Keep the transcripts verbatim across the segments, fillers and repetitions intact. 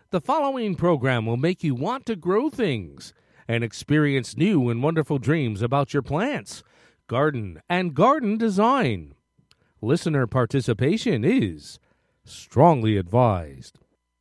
The following program will make you want to grow things and experience new and wonderful dreams about your plants, garden, and garden design. Listener participation is strongly advised.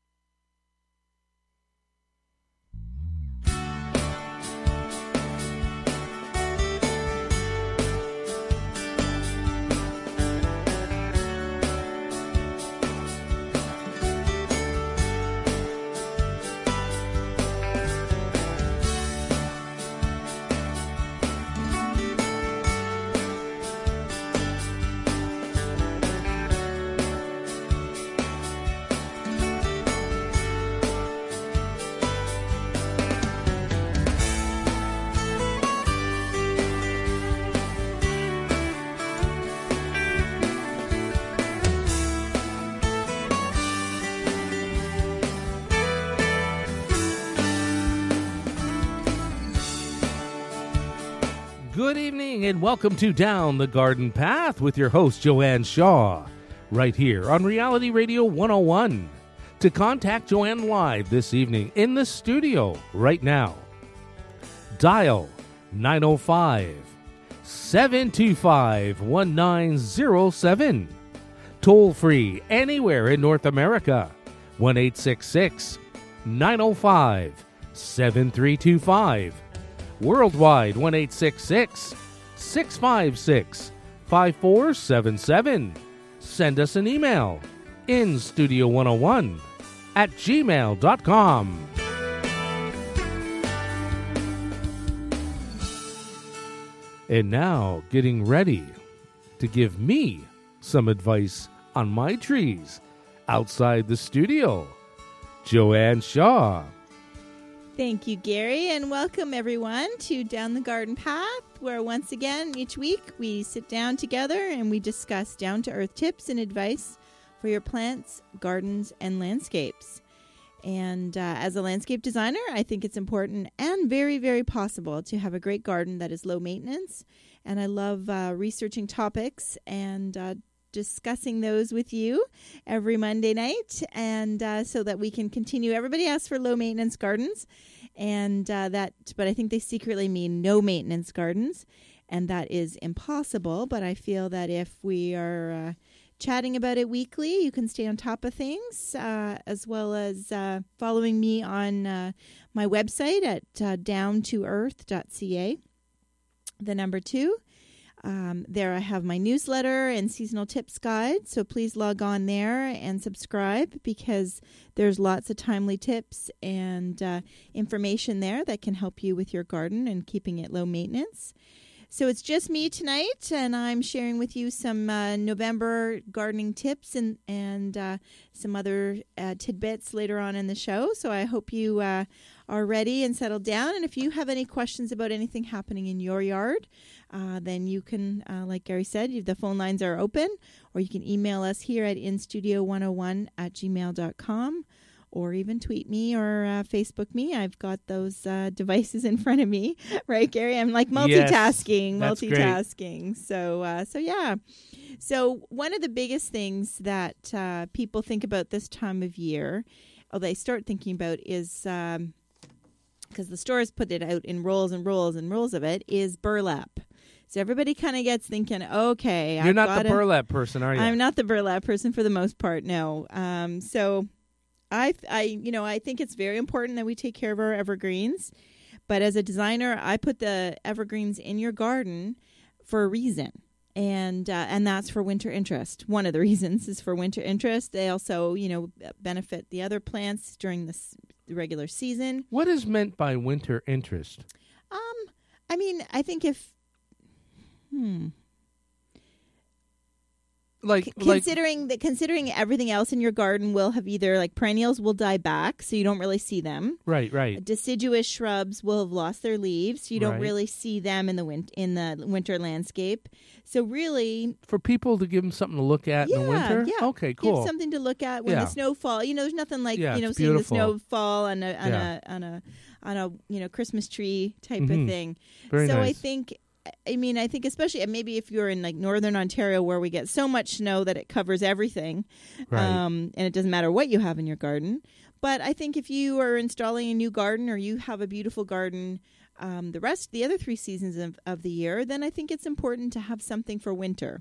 Good evening and welcome to Down the Garden Path with your host, Joanne Shaw, right here on Reality Radio one oh one. To contact Joanne live this evening in the studio right now, dial nine oh five, seven two five, one nine oh seven. Toll free anywhere in North America, one eight six six, nine oh five, seven three two five. Worldwide, one eight six six, six five six, five four seven seven. Send us an email, in studio one oh one at gmail dot com. And now, getting ready to give me some advice on my trees outside the studio, Joanne Shaw. Thank you, Gary, and welcome everyone to Down the Garden Path, where once again each week we sit down together and we discuss down-to-earth tips and advice for your plants, gardens, and landscapes. And uh, as a landscape designer, I think it's important and very, very possible to have a great garden that is low maintenance. And I love uh, researching topics and uh, discussing those with you every Monday night, and uh, so that we can continue. Everybody asks for low maintenance gardens, and uh, that, but I think they secretly mean no maintenance gardens, and that is impossible. But I feel that if we are uh, chatting about it weekly, you can stay on top of things, uh, as well as uh, following me on uh, my website at uh, down to earth dot c a, the number two. Um, there I have my newsletter and seasonal tips guide, so please log on there and subscribe, because there's lots of timely tips and uh, information there that can help you with your garden and keeping it low maintenance. So it's just me tonight, and I'm sharing with you some uh, November gardening tips and, and uh, some other uh, tidbits later on in the show. So I hope you uh, are ready and settled down. And if you have any questions about anything happening in your yard, uh, then you can, uh, like Gary said, you, the phone lines are open, or you can email us here at in studio one oh one at gmail dot com. Or even tweet me or uh, Facebook me. I've got those uh, devices in front of me, right, Gary? I'm like multitasking, yes, multitasking. Great. So, uh, so yeah. So one of the biggest things that uh, people think about this time of year, or they start thinking about, is um, because the stores put it out in rolls and rolls and rolls of it, is burlap. So everybody kind of gets thinking, okay, you're I've not gotta, the burlap person, are you? I'm not the burlap person for the most part. No. Um, so. I, I, you know, I think it's very important that we take care of our evergreens. But as a designer, I put the evergreens in your garden for a reason. And uh, and that's for winter interest. One of the reasons is for winter interest. They also, you know, benefit the other plants during the regular season. What is meant by winter interest? Um, I mean, I think if, hmm... Like, C- considering like, that, considering everything else in your garden will have either, like, perennials will die back, so you don't really see them. Right, right. Deciduous shrubs will have lost their leaves, so you don't right. really see them in the win- in the winter landscape. So really, for people to give them something to look at yeah, in the winter. Yeah, okay, cool. Give something to look at when yeah. the snow fall. You know, there's nothing like yeah, you know it's seeing beautiful. the snow fall on a on yeah. a on a on a you know Christmas tree type mm-hmm. of thing. Very so nice. I think. I mean, I think especially maybe if you're in like northern Ontario where we get so much snow that it covers everything, right. um, and it doesn't matter what you have in your garden. But I think if you are installing a new garden or you have a beautiful garden um, the rest, the other three seasons of, of the year, then I think it's important to have something for winter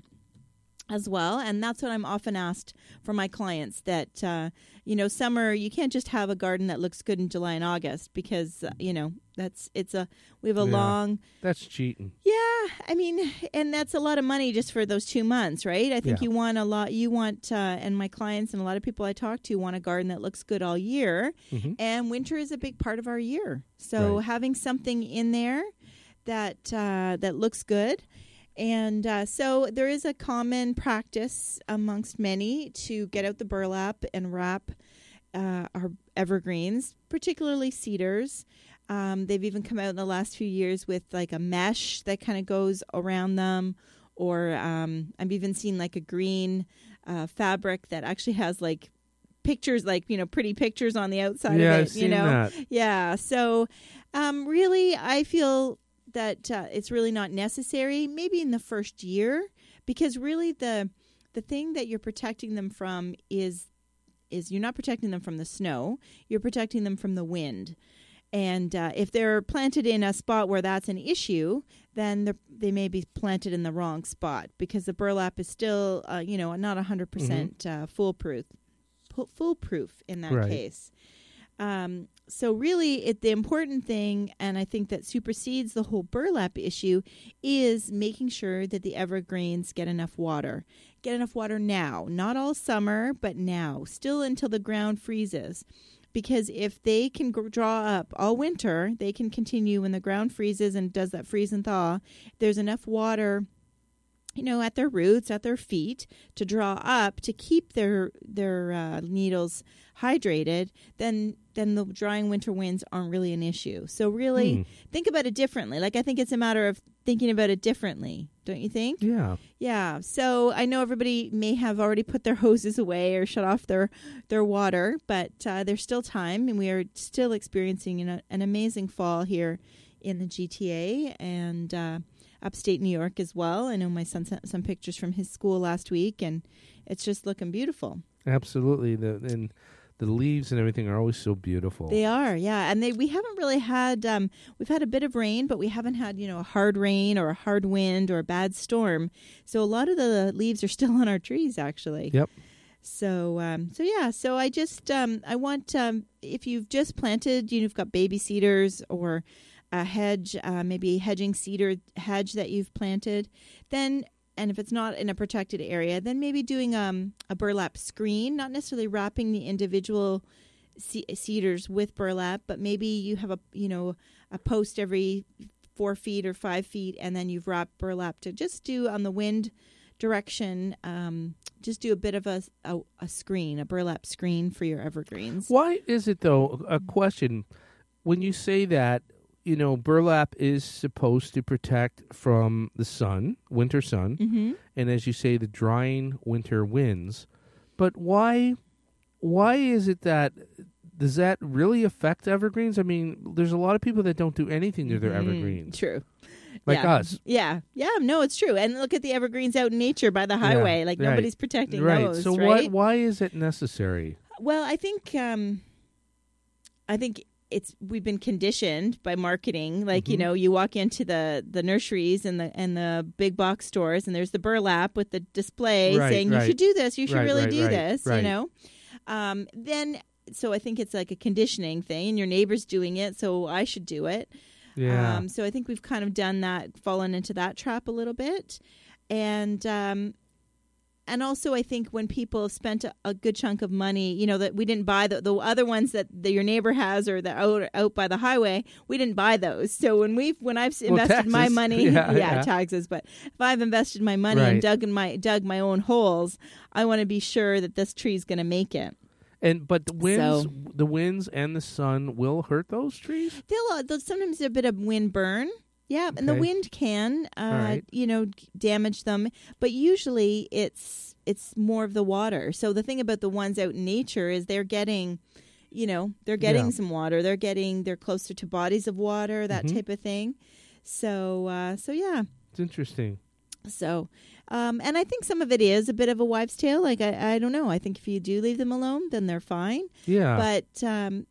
as well. And that's what I'm often asked from my clients, that, uh, you know, summer, you can't just have a garden that looks good in July and August because, uh, you know, that's, it's a, we have a Yeah, long. That's cheating. Yeah. I mean, and that's a lot of money just for those two months, right? I think Yeah. you want a lot, you want, uh, and my clients and a lot of people I talk to want a garden that looks good all year. Mm-hmm. And winter is a big part of our year. So Right. having something in there that, uh, that looks good. And uh, so there is a common practice amongst many to get out the burlap and wrap uh, our evergreens, particularly cedars. Um, they've even come out in the last few years with like a mesh that kind of goes around them. Or um, I've even seen like a green uh, fabric that actually has like pictures, like, you know, pretty pictures on the outside Yeah, of it. I've seen you know? that. Yeah. So um, really, I feel that uh, it's really not necessary, maybe in the first year, because really the the thing that you're protecting them from is is you're not protecting them from the snow, you're protecting them from the wind. And uh, if they're planted in a spot where that's an issue, then they may be planted in the wrong spot, because the burlap is still, uh, you know, not one hundred percent mm-hmm. uh, foolproof, foolproof in that right. case. Um, so really, it, the important thing, and I think that supersedes the whole burlap issue, is making sure that the evergreens get enough water. Get enough water now, not all summer, but now, still until the ground freezes. Because if they can g- draw up all winter, they can continue when the ground freezes and does that freeze and thaw. There's enough water, you know, at their roots, at their feet, to draw up to keep their their uh, needles hydrated, then then the drying winter winds aren't really an issue. So really mm. think about it differently. Like, I think it's a matter of thinking about it differently, don't you think? Yeah. Yeah. So I know everybody may have already put their hoses away or shut off their, their water, but uh, there's still time, and we are still experiencing an, an amazing fall here in the G T A and uh, upstate New York as well. I know my son sent some pictures from his school last week, and it's just looking beautiful. Absolutely. The and the leaves and everything are always so beautiful. They are, yeah. And they we haven't really had, um, we've had a bit of rain, but we haven't had, you know, a hard rain or a hard wind or a bad storm. So a lot of the leaves are still on our trees, actually. Yep. So, um, so yeah, so I just, um, I want, um, if you've just planted, you know, you've got baby cedars or a hedge, uh, maybe a hedging cedar hedge that you've planted, then, and if it's not in a protected area, then maybe doing um, a burlap screen, not necessarily wrapping the individual ce- cedars with burlap, but maybe you have a, you know, a post every four feet or five feet, and then you've wrapped burlap to just do on the wind direction, um, just do a bit of a, a, a screen, a burlap screen for your evergreens. Why is it, though, a question, when you say that, you know, burlap is supposed to protect from the sun, winter sun, mm-hmm. and as you say, the drying winter winds. But why, why is it that, does that really affect evergreens? I mean, there's a lot of people that don't do anything to their mm-hmm. evergreens. True. Like yeah. us. Yeah. Yeah. No, it's true. And look at the evergreens out in nature by the highway. Yeah, like right. nobody's protecting right. those. So right. why, why is it necessary? Well, I think, um, I think it's, we've been conditioned by marketing. Like, mm-hmm. you know, you walk into the, the nurseries and the, and the big box stores, and there's the burlap with the display right, saying, right. you should do this. You should right, really right, do right, this, right. you know? Um, then, so I think it's like a conditioning thing, and your neighbor's doing it, so I should do it. Yeah. Um, so I think we've kind of done that, fallen into that trap a little bit. And, um, and also I think when people have spent a, a good chunk of money, you know, that we didn't buy the, the other ones that the, your neighbor has or that out, out by the highway, we didn't buy those. So when we've, when I've well, invested taxes. my money, yeah, yeah, yeah, taxes, but if I've invested my money right. and dug in my, dug my own holes, I want to be sure that this tree's going to make it. And but the winds, So- the winds and the sun will hurt those trees. They'll, uh, they'll sometimes a bit of wind burn. Yeah, and the Okay. wind can, uh, right. you know, d- damage them. But usually it's it's more of the water. So the thing about the ones out in nature is they're getting, you know, they're getting Yeah. some water. They're getting, they're closer to bodies of water, that Mhm. type of thing. So, uh, so yeah. It's interesting. So, um, and I think some of it is a bit of a wives' tale. Like, I, I don't know. I think if you do leave them alone, then they're fine. Yeah. But, um,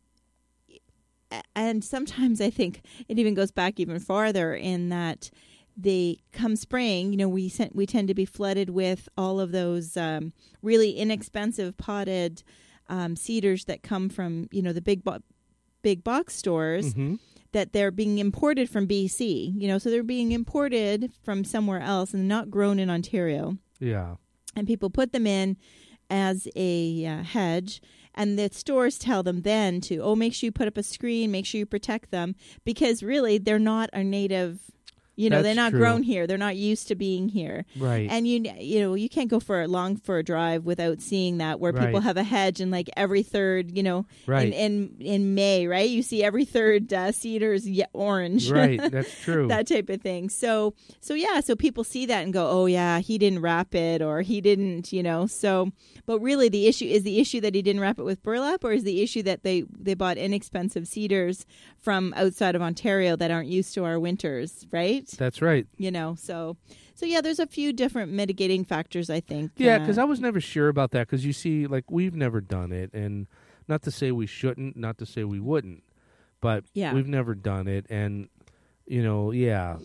and sometimes I think it even goes back even farther in that they come spring, you know, we sent, we tend to be flooded with all of those um, really inexpensive potted um, cedars that come from, you know, the big, bo- big box stores. Mm-hmm. That they're being imported from B C, you know, so they're being imported from somewhere else and not grown in Ontario. Yeah. And people put them in as a uh, hedge, and the stores tell them then to, oh, make sure you put up a screen, make sure you protect them, because really they're not a native, you know, That's they're not true. grown here. They're not used to being here. Right. And, you you know, you can't go for a long for a drive without seeing that, where Right. people have a hedge and like every third, you know, Right. in, in, in May, right? You see every third uh, cedar's ye- orange. Right. That's true. That type of thing. So, so yeah, so people see that and go, oh yeah, he didn't wrap it, or he didn't, you know, so, but really the issue is the issue that he didn't wrap it with burlap, or is the issue that they, they bought inexpensive cedars from outside of Ontario that aren't used to our winters, right? That's right. You know, so, so yeah, there's a few different mitigating factors, I think. Yeah, uh, because I was never sure about that, because you see, like, we've never done it, and not to say we shouldn't, not to say we wouldn't, but Yeah. we've never done it, and, you know, yeah,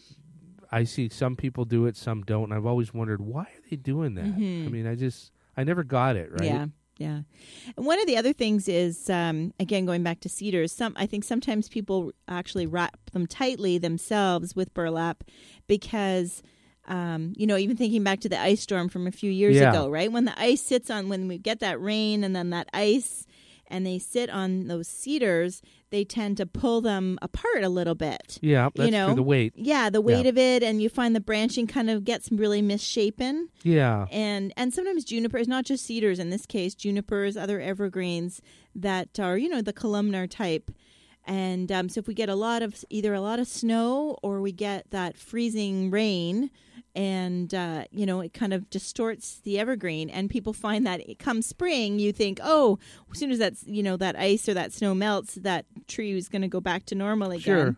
I see some people do it, some don't, and I've always wondered, why are they doing that? Mhm. I mean, I just, I never got it, right? Yeah, yeah. And one of the other things is, um, again, going back to cedars, some I think sometimes people actually wrap them tightly themselves with burlap because, um, you know, even thinking back to the ice storm from a few years Yeah. ago, right? When the ice sits on, when we get that rain and then that ice, and they sit on those cedars, they tend to pull them apart a little bit. Yeah, that's you know? true, the weight. Yeah, the weight Yeah. of it, and you find the branching kind of gets really misshapen. Yeah, And and sometimes junipers, not just cedars in this case, junipers, other evergreens that are, you know, the columnar type. And um, so if we get a lot of, either a lot of snow or we get that freezing rain, and, uh, you know, it kind of distorts the evergreen, and people find that it comes spring, you think, oh, as soon as that's, you know, that ice or that snow melts, that tree is going to go back to normal again. Sure.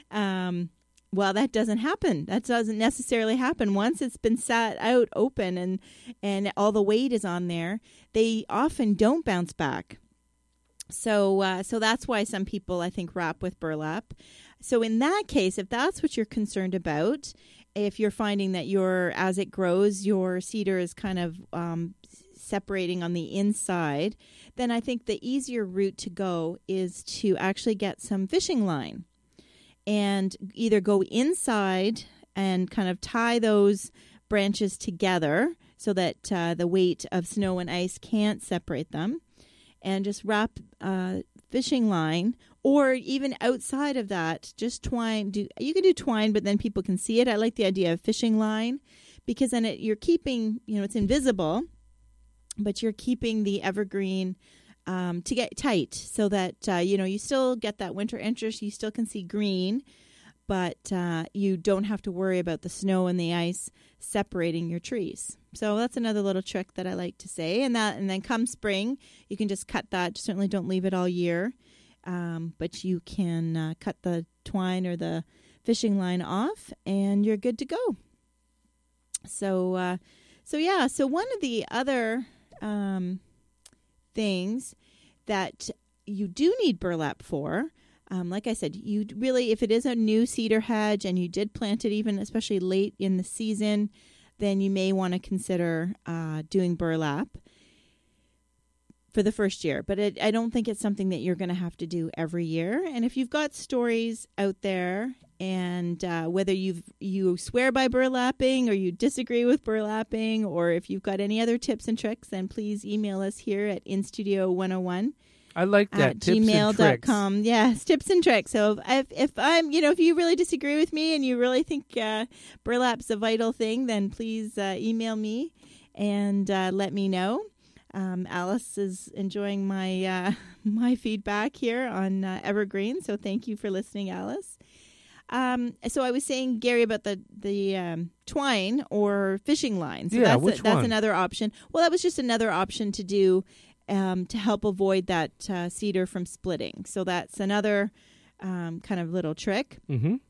Um, well, that doesn't happen. That doesn't necessarily happen. Once it's been sat out open and, and all the weight is on there, they often don't bounce back. So uh, so that's why some people, I think, wrap with burlap. So in that case, if that's what you're concerned about, if you're finding that your, as it grows, your cedar is kind of um, separating on the inside, then I think the easier route to go is to actually get some fishing line and either go inside and kind of tie those branches together so that uh, the weight of snow and ice can't separate them, and just wrap uh, fishing line, or even outside of that, just twine. Do you can do twine, but then people can see it. I like the idea of fishing line, because then it, you're keeping, you know, it's invisible, but you're keeping the evergreen um, to get tight, so that uh, you know, you still get that winter interest. You still can see green, but uh, you don't have to worry about the snow and the ice separating your trees. So that's another little trick that I like to say. And that, and then come spring, you can just cut that. Certainly don't leave it all year, um, but you can uh, cut the twine or the fishing line off, and you're good to go. So, uh, so yeah. So one of the other um, things that you do need burlap for, Um, like I said, you really, if it is a new cedar hedge and you did plant it even especially late in the season, then you may want to consider uh, doing burlap for the first year. But it, I don't think it's something that you're going to have to do every year. And if you've got stories out there, and uh, whether you you swear by burlapping or you disagree with burlapping, or if you've got any other tips and tricks, then please email us here at in studio one oh one. I like that. At Tips gmail and dot tricks. com. Yes, tips and tricks. So if, if I'm, you know, if you really disagree with me and you really think uh, burlap's a vital thing, then please uh, email me and uh, let me know. Um, Alice is enjoying my uh, my feedback here on uh, Evergreen, so thank you for listening, Alice. Um, so I was saying, Gary, about the the um, twine or fishing line. So Yeah, that's which a, that's one? another option. Well, that was just another option to do. Um, to help avoid that uh, cedar from splitting. So that's another um, kind of little trick. Mm-hmm.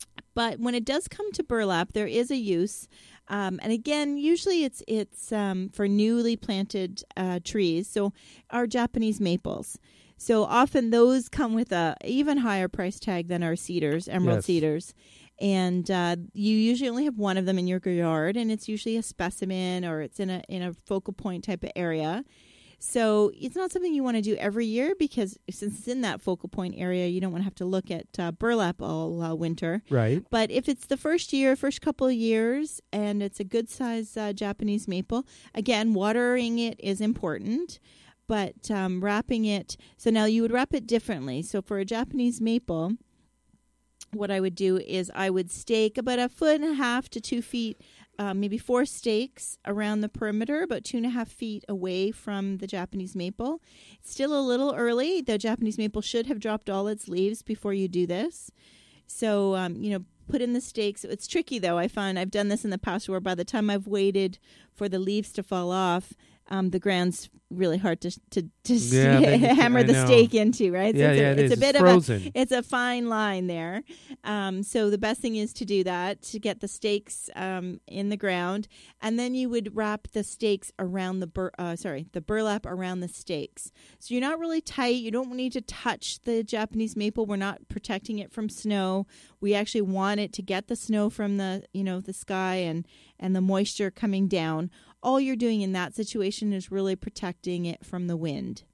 But when it does come to burlap, there is a use. Um, and again, usually it's it's um, for newly planted uh, trees. So our Japanese maples. So often those come with a even higher price tag than our cedars, emerald Yes. cedars. And uh, you usually only have one of them in your yard, and it's usually a specimen or it's in a in a focal point type of area. So it's not something you want to do every year because since it's in that focal point area, you don't want to have to look at uh, burlap all uh, winter. Right. But if it's the first year, first couple of years, and it's a good size uh, Japanese maple, again, watering it is important. But um, wrapping it, so now you would wrap it differently. So for a Japanese maple, what I would do is I would stake about a foot and a half to two feet, uh, maybe four stakes around the perimeter, about two and a half feet away from the Japanese maple. It's still a little early. The Japanese maple should have dropped all its leaves before you do this. So, um, you know, put in the stakes. It's tricky, though. I find I've done this in the past where by the time I've waited for the leaves to fall off, um, the ground's really hard to to, to Yeah, then you can- hammer I the know. stake into, right? Yeah, it's yeah, a, it it's is. a bit It's of frozen. a it's a fine line there. Um, so the best thing is to do that, to get the stakes um, in the ground, and then you would wrap the stakes around the bur- uh, sorry the burlap around the stakes. So you're not really tight. You don't need to touch the Japanese maple. We're not protecting it from snow. We actually want it to get the snow from the you know the sky and and the moisture coming down. All you're doing in that situation is really protecting it from the wind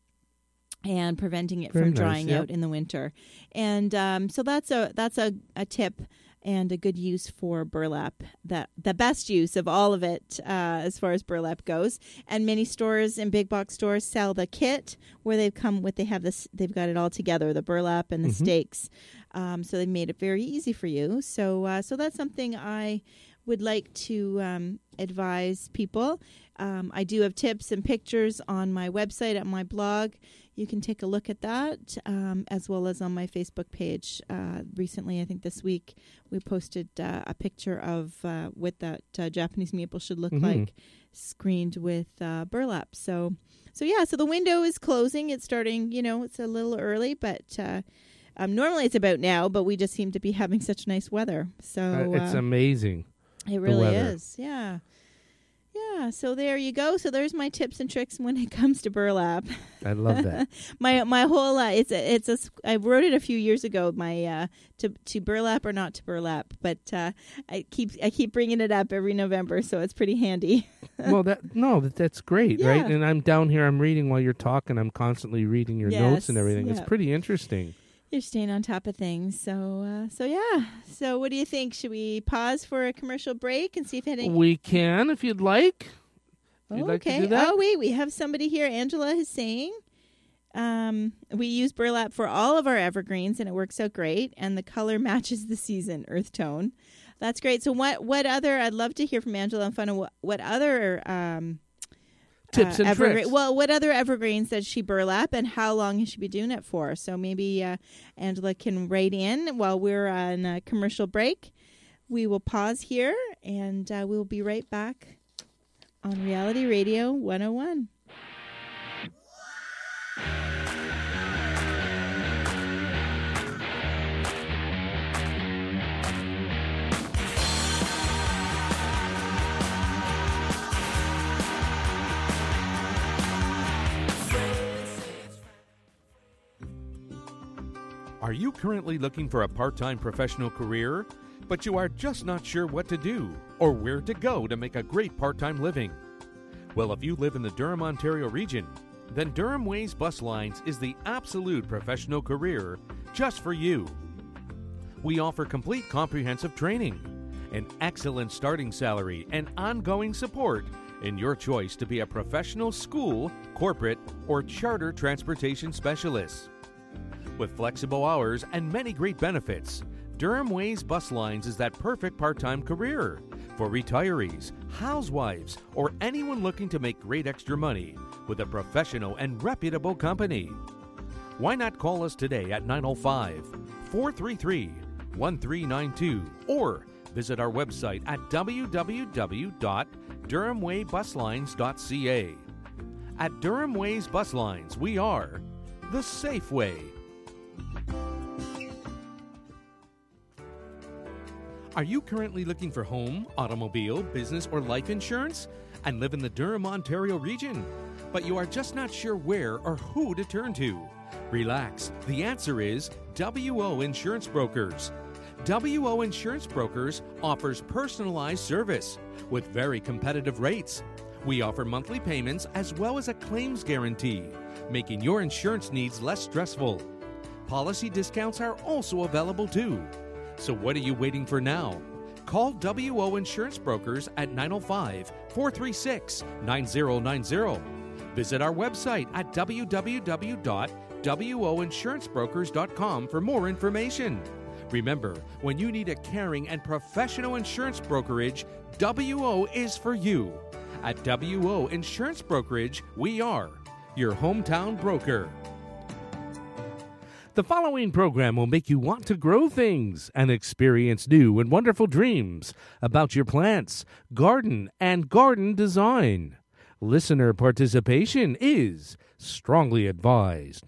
and preventing it Very from nice, drying yep. out in the winter. And um, so that's a that's a, a tip and a good use for burlap. That the best use of all of it uh, as far as burlap goes. And many stores and big box stores sell the kit where they've come with they have this they've got it all together, the burlap and the Mhm. stakes. Um, so they made it very easy for you. So uh, so that's something I would like to um, advise people. Um, I do have tips and pictures on my website, at my blog. You can take a look at that, um, as well as on my Facebook page. Uh, recently, I think this week, we posted uh, a picture of uh, what that uh, Japanese maple should look Mhm. like, screened with uh, burlap. So, so yeah, so the window is closing. It's starting, you know, it's a little early, but uh, um, normally it's about now, but we just seem to be having such nice weather. So Uh, it's uh, amazing. it really weather. is. Yeah. Yeah. So there you go. So there's my tips and tricks when it comes to burlap. I love that. my my whole uh, it's a, it's a I wrote it a few years ago. My uh, to to burlap or not to burlap, but uh, I keep I keep bringing it up every November, so it's pretty handy. Well, that no, that, that's great, Yeah. right? And I'm down here. I'm reading while you're talking. I'm constantly reading your notes and Yes, everything. It's yeah. pretty interesting. You're staying on top of things. So uh, so yeah. So what do you think? Should we pause for a commercial break and see if any? We can, if you'd like. If you'd Oh, like to okay. do that? Oh, wait. We have somebody here. Angela is saying um, we use burlap for all of our evergreens, and it works out great. And the color matches the season, earth tone. That's great. So what what other, I'd love to hear from Angela and find out what, what other um, Tips uh, and evergre- tricks. Well, what other evergreens does she burlap, and how long has she been doing it for? So maybe uh, Angela can write in while we're on a commercial break. We will pause here, and uh, we'll be right back on Reality Radio one oh one. Are you currently looking for a part-time professional career, but you are just not sure what to do or where to go to make a great part-time living? Well, if you live in the Durham, Ontario region, then Durham Ways Bus Lines is the absolute professional career just for you. We offer complete comprehensive training, an excellent starting salary, and ongoing support in your choice to be a professional school, corporate, or charter transportation specialist. With flexible hours and many great benefits, Durham Ways Bus Lines is that perfect part-time career for retirees, housewives, or anyone looking to make great extra money with a professional and reputable company. Why not call us today at nine oh five, four three three, one three nine two or visit our website at w w w dot durham way bus lines dot c a. At Durham Ways Bus Lines, we are the safe way. Are you currently looking for home, automobile, business, or life insurance and live in the Durham, Ontario region, but you are just not sure where or who to turn to? Relax. The answer is W O Insurance Brokers. W O Insurance Brokers offers personalized service with very competitive rates. We offer monthly payments as well as a claims guarantee, making your insurance needs less stressful. Policy discounts are also available too. So what are you waiting for now? Call W O Insurance Brokers at nine oh five, four three six, nine oh nine oh. Visit our website at w w w dot w o insurance brokers dot com for more information. Remember, when you need a caring and professional insurance brokerage, W O is for you. At W O Insurance Brokerage, we are your hometown broker. The following program will make you want to grow things and experience new and wonderful dreams about your plants, garden, and garden design. Listener participation is strongly advised.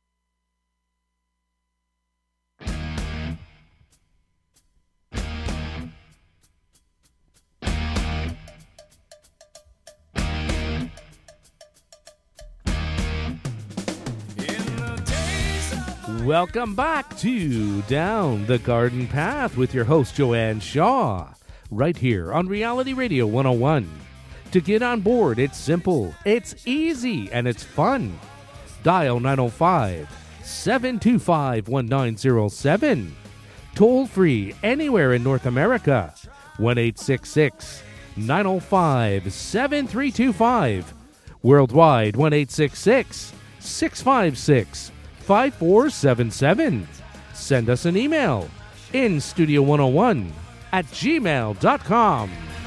Welcome back to Down the Garden Path with your host, Joanne Shaw, right here on Reality Radio one oh one. To get on board, it's simple, it's easy, and it's fun. Dial nine oh five, seven two five, one nine oh seven. Toll free anywhere in North America, one eight six six, nine oh five, seven three two five. Worldwide, one eight six six, six five six, five four seven seven. Send us an email, in studio one oh one at gmail dot com.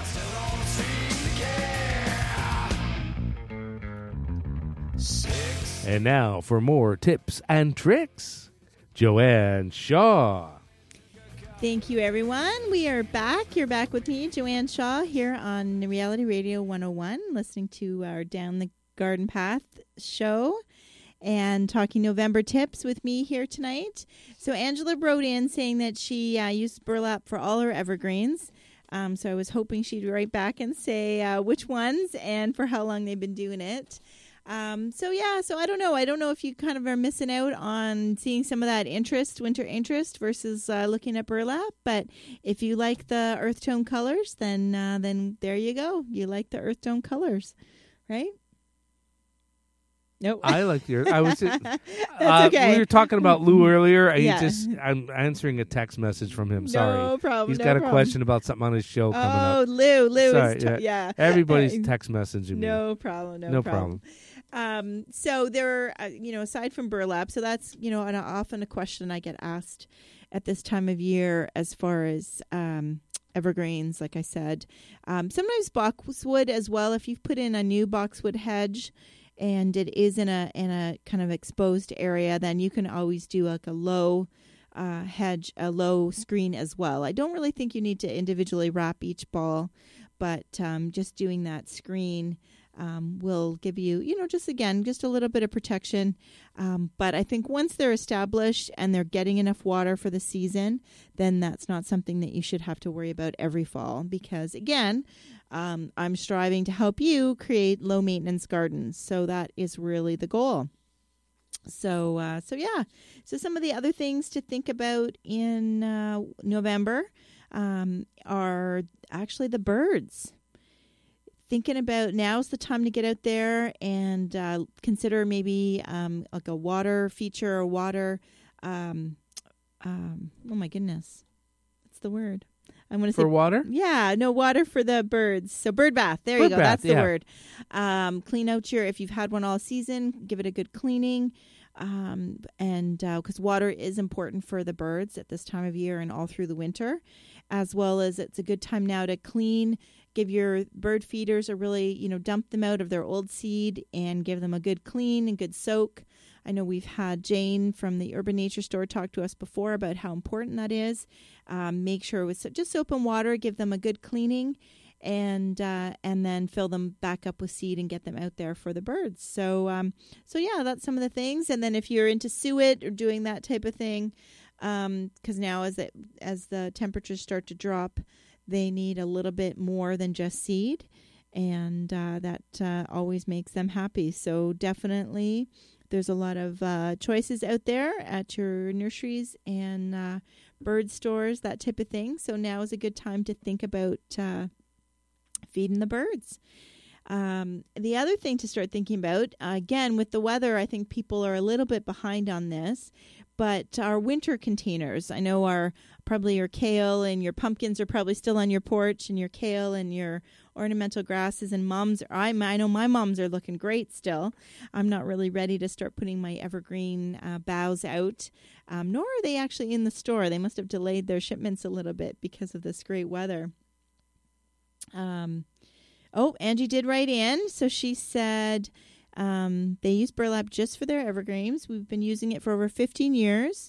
And now for more tips and tricks, Joanne Shaw. Thank you, everyone. We are back. You're back with me, Joanne Shaw, here on Reality Radio one oh one, listening to our Down the Garden Path show and talking November tips with me here tonight. So Angela wrote in saying that she uh, used burlap for all her evergreens. Um, so I was hoping she'd write back and say uh, which ones and for how long they've been doing it. Um, so yeah, so I don't know. I don't know if you kind of are missing out on seeing some of that interest, winter interest versus uh, looking at burlap. But if you like the earth tone colors, then uh, then there you go. You like the earth tone colors, right? Nope. I like your. I was. That's uh, okay. We were talking about Lou earlier. I Yeah. just. I'm answering a text message from him. Sorry. No problem. He's no got a problem. question about something on his show coming Oh, up. Lou, Lou Sorry, is t- yeah. yeah. Everybody's Uh, text messaging me. No problem. No, No problem. Um, so there, are, uh, you know, aside from burlap, so that's, you know, an, often a question I get asked at this time of year as far as um, evergreens, like I said. Um, sometimes boxwood as well. If you've put in a new boxwood hedge and it is in a in a kind of exposed area, then you can always do like a low uh, hedge, a low screen as well. I don't really think you need to individually wrap each ball, but um, just doing that screen Um, will give you, you know, just again, just a little bit of protection. Um, but I think once they're established and they're getting enough water for the season, then that's not something that you should have to worry about every fall. Because again, um, I'm striving to help you create low maintenance gardens. So that is really the goal. So, uh, so yeah. So some of the other things to think about in uh, November um, are actually the birds. Thinking about now's the time to get out there and uh, consider maybe um, like a water feature or water. Um, um, oh my goodness, what's the word? I'm going to say For water? Yeah, no water for the birds. So bird bath. There Bird you go. bath, That's the yeah. word. Um, clean out your if you've had one all season. Give it a good cleaning. Um, and because uh, water is important for the birds at this time of year and all through the winter, as well as it's a good time now to clean. Give your bird feeders a really, you know, dump them out of their old seed and give them a good clean and good soak. I know we've had Jane from the Urban Nature Store talk to us before about how important that is. Um, make sure it was just soap and water, give them a good cleaning, and uh, and then fill them back up with seed and get them out there for the birds. So, um, so yeah, that's some of the things. And then if you're into suet or doing that type of thing, Um, 'cause now as it, as the temperatures start to drop, they need a little bit more than just seed. And uh, that uh, always makes them happy. So definitely there's a lot of uh, choices out there at your nurseries and uh, bird stores, that type of thing. So now is a good time to think about uh, feeding the birds. Um, the other thing to start thinking about, uh, again, with the weather, I think people are a little bit behind on this, but our winter containers, I know our probably your kale and your pumpkins are probably still on your porch, and your kale and your ornamental grasses and mums. I, I know my mums are looking great still. I'm not really ready to start putting my evergreen uh, boughs out, um, nor are they actually in the store. They must have delayed their shipments a little bit because of this great weather. Um, oh, Angie did write in. So she said um, they use burlap just for their evergreens. We've been using it for over fifteen years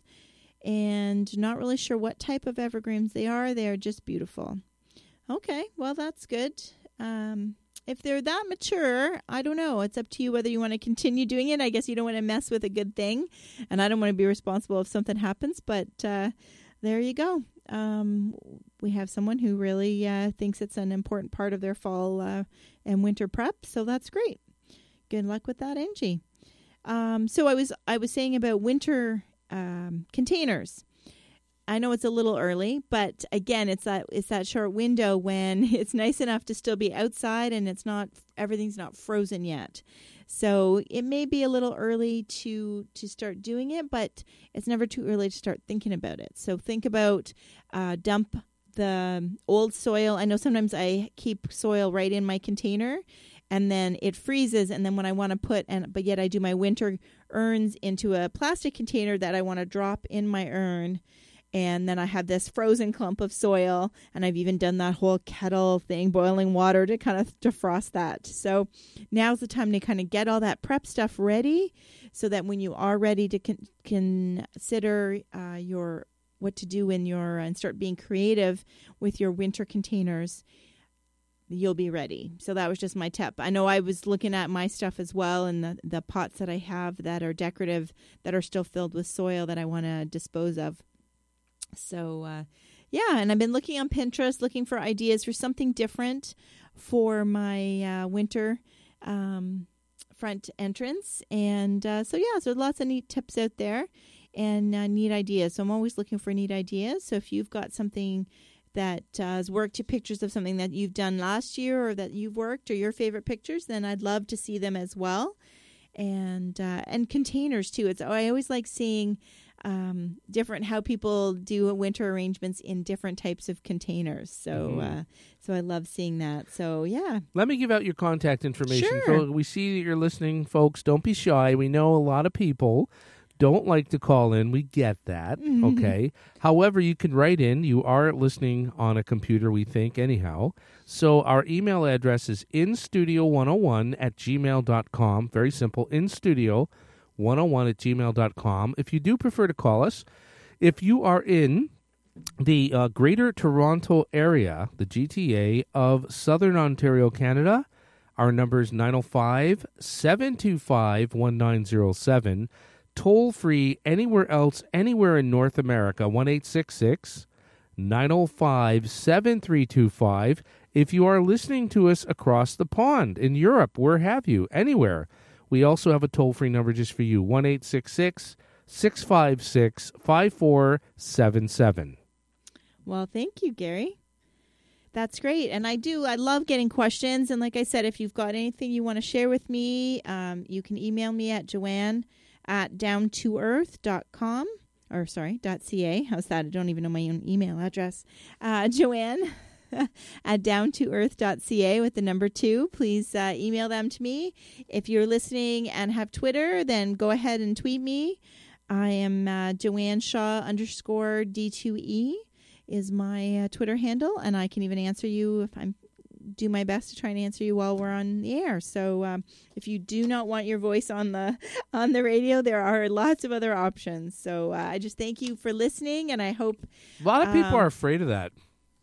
and not really sure what type of evergreens they are. They are just beautiful. Okay, well, that's good. Um, if they're that mature, I don't know. It's up to you whether you want to continue doing it. I guess you don't want to mess with a good thing, and I don't want to be responsible if something happens, but uh, there you go. Um, we have someone who really uh, thinks it's an important part of their fall uh, and winter prep, so that's great. Good luck with that, Angie. Um, so I was I was saying about winter um, containers. I know it's a little early, but again, it's that it's that short window when it's nice enough to still be outside and it's not everything's not frozen yet. So it may be a little early to to start doing it, but it's never too early to start thinking about it. So think about uh, dump the old soil. I know sometimes I keep soil right in my container, and then it freezes, and then when I want to put and but yet I do my winter urns into a plastic container that I want to drop in my urn. And then I have this frozen clump of soil, and I've even done that whole kettle thing, boiling water to kind of defrost that. So now's the time to kind of get all that prep stuff ready so that when you are ready to con- consider uh, your what to do in your and start being creative with your winter containers, you'll be ready. So that was just my tip. I know I was looking at my stuff as well, and the, the pots that I have that are decorative that are still filled with soil that I want to dispose of. So, uh, yeah, and I've been looking on Pinterest, looking for ideas for something different for my uh, winter um, front entrance. And uh, so, yeah, so lots of neat tips out there and uh, neat ideas. So I'm always looking for neat ideas. So if you've got something that uh, has worked, pictures of something that you've done last year or that you've worked or your favorite pictures, then I'd love to see them as well. And uh, and containers, too. It's I always like seeing um, different how people do winter arrangements in different types of containers. So mm-hmm. uh, so I love seeing that. So, yeah. Let me give out your contact information. Sure. So we see that you're listening, folks. Don't be shy. We know a lot of people don't like to call in. We get that. Mm-hmm. Okay. However, you can write in. You are listening on a computer, we think, anyhow. So our email address is in studio one oh one at gmail dot com. Very simple. in studio one oh one at gmail dot com. If you do prefer to call us, if you are in the uh, Greater Toronto Area, the G T A of Southern Ontario, Canada, our number is nine oh five, seven two five, one nine oh seven. Toll free anywhere else, anywhere in North America, one eight six six, nine oh five, seven three two five. If you are listening to us across the pond in Europe, where have you? Anywhere. We also have a toll-free number just for you, one eight six six, six five six, five four seven seven. Well, thank you, Gary. That's great. And I do, I love getting questions. And like I said, if you've got anything you want to share with me, um, you can email me at Joanne at down to earth dot com. Or, sorry, .ca. How's that? I don't even know my own email address. Uh, Joanne at down to earth dot c a with the number two. Please uh, email them to me. If you're listening and have Twitter, then go ahead and tweet me. I am uh, Joanne Shaw underscore D two E is my uh, Twitter handle, and I can even answer you if I'm do my best to try and answer you while we're on the air. So um, if you do not want your voice on the on the radio, there are lots of other options. So uh, I just thank you for listening, and I hope a lot of people um, are afraid of that.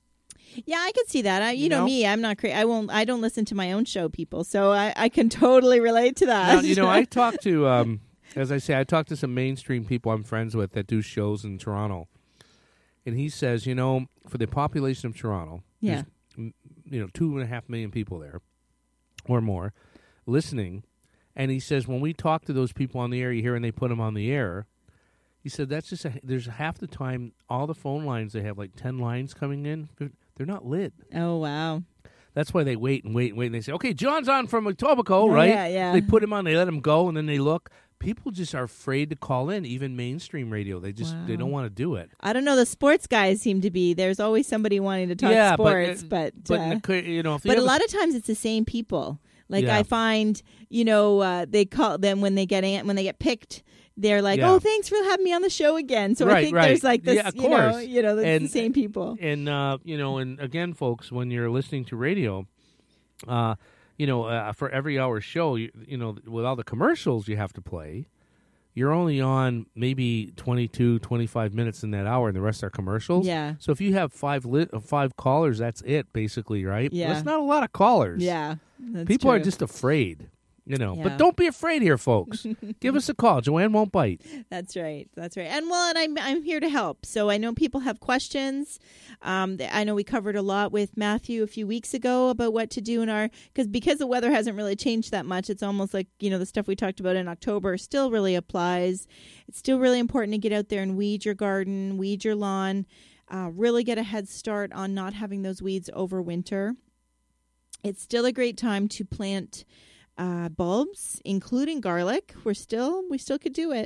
Yeah, I can see that. I, you, you know, know me, I'm not crazy. I won't. I don't listen to my own show, people. So I, I can totally relate to that. Now, you know, I talked to um, As I say, I talked to some mainstream people I'm friends with that do shows in Toronto. And he says, you know, for the population of Toronto, Yeah. there's, you know, two and a half million people there or more listening. And he says, when we talk to those people on the air, you hear and they put them on the air, he said, that's just, a, there's half the time, all the phone lines, they have like ten lines coming in, they're, they're not lit. Oh, wow. That's why they wait and wait and wait. And they say, okay, John's on from Etobicoke, right? Yeah, yeah. They put him on, they let him go, and then they look. People just are afraid to call in, even mainstream radio. They just Wow. they don't want to do it. I don't know. The sports guys seem to be. There's always somebody wanting to talk yeah, sports, but but but, uh, but you know, if you but a have lot of times it's the same people. Like Yeah. I find, you know, uh, they call them when they get an- when they get picked. They're like, Yeah. "Oh, thanks for having me on the show again." So I Right, think right. there's like this, Yeah, of you know, course. you know, it's And- the same people. And, uh, you know, and again, folks, when you're listening to radio, uh, you know, uh, for every hour show, you, you know, with all the commercials you have to play, you're only on maybe twenty-two, twenty-five minutes in that hour, and the rest are commercials. Yeah. So if you have five lit, uh, five callers, that's it, basically, right? Yeah. That's not a lot of callers. Yeah, that's People are true. just afraid. You know, Yeah. but don't be afraid here, folks. Give us a call. Joanne won't bite. That's right. That's right. And well, and I'm I'm here to help. So I know people have questions. Um, th- I know we covered a lot with Matthew a few weeks ago about what to do in our because because the weather hasn't really changed that much. It's almost like you know the stuff we talked about in October still really applies. It's still really important to get out there and weed your garden, weed your lawn, uh, really get a head start on not having those weeds over winter. It's still a great time to plant. Uh, bulbs, including garlic. We're still, we still could do it.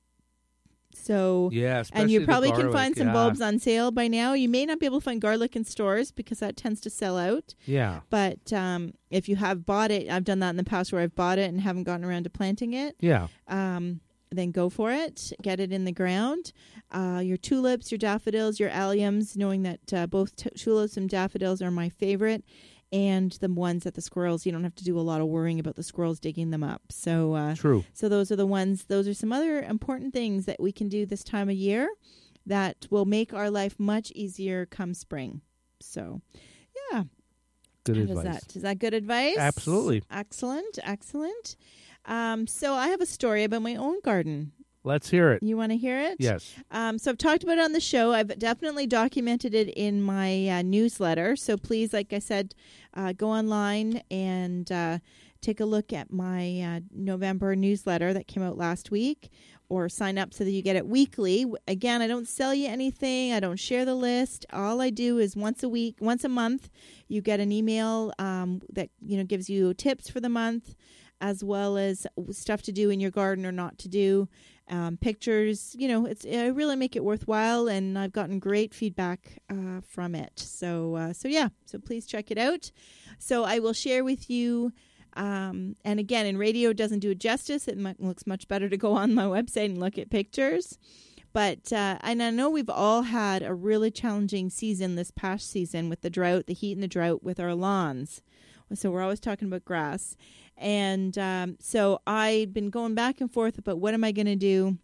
So, Yeah, especially and you the probably can garlic, find some yeah. bulbs on sale by now. You may not be able to find garlic in stores because that tends to sell out. Yeah. But um, if you have bought it, I've done that in the past where I've bought it and haven't gotten around to planting it. Yeah. Um, then go for it. Get it in the ground. Uh, your tulips, your daffodils, your alliums, knowing that uh, both t- tulips and daffodils are my favorite. And the ones that the squirrels, you don't have to do a lot of worrying about the squirrels digging them up. So, uh, True. so those are the ones, those are some other important things that we can do this time of year that will make our life much easier come spring. So, yeah. Good How advice. does that? Is that good advice? Absolutely. Excellent. Excellent. Um, so I have a story about my own garden. Let's hear it. You want to hear it? Yes. Um, so I've talked about it on the show. I've definitely documented it in my uh, newsletter. So please, like I said, uh, go online and uh, take a look at my uh, November newsletter that came out last week, or sign up so that you get it weekly. Again, I don't sell you anything. I don't share the list. All I do is once a week, once a month, you get an email um, that you know gives you tips for the month, as well as stuff to do in your garden or not to do. Um, pictures, you know, it's I really make it worthwhile, and I've gotten great feedback uh, from it. So, uh, so yeah, so please check it out. So I will share with you. Um, and again, in radio, it doesn't do it justice. It m- looks much better to go on my website and look at pictures. But uh, and I know we've all had a really challenging season this past season with the drought, the heat and the drought with our lawns. So we're always talking about grass. And um, so I've been going back and forth about what am I going to do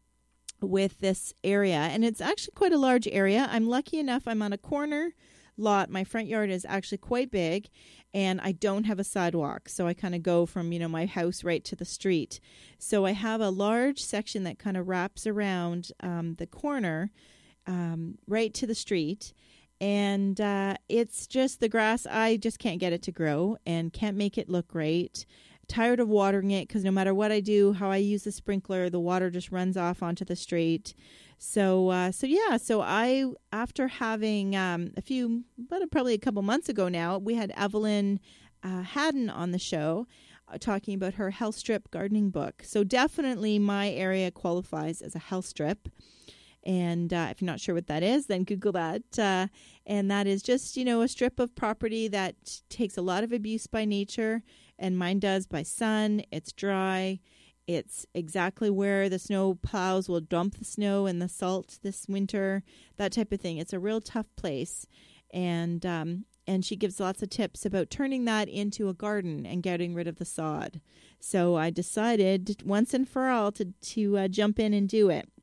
with this area. And it's actually quite a large area. I'm lucky enough I'm on a corner lot. My front yard is actually quite big, and I don't have a sidewalk. So I kind of go from, you know, my house right to the street. So I have a large section that kind of wraps around um, the corner um, right to the street. And uh, it's just the grass. I just can't get it to grow and can't make it look great. Tired of watering it because no matter what I do, how I use the sprinkler, the water just runs off onto the street. So, uh, so yeah. So I, after having um, a few, but probably a couple months ago now, we had Evelyn uh, Haddon on the show uh, talking about her health strip gardening book. So definitely my area qualifies as a health strip. And uh, if you're not sure what that is, then Google that. Uh, and that is just, you know, a strip of property that takes a lot of abuse by nature, and mine does by sun. It's dry. It's exactly where the snow plows will dump the snow and the salt this winter, that type of thing. It's a real tough place. And um, and she gives lots of tips about turning that into a garden and getting rid of the sod. So I decided once and for all to, to uh, jump in and do it.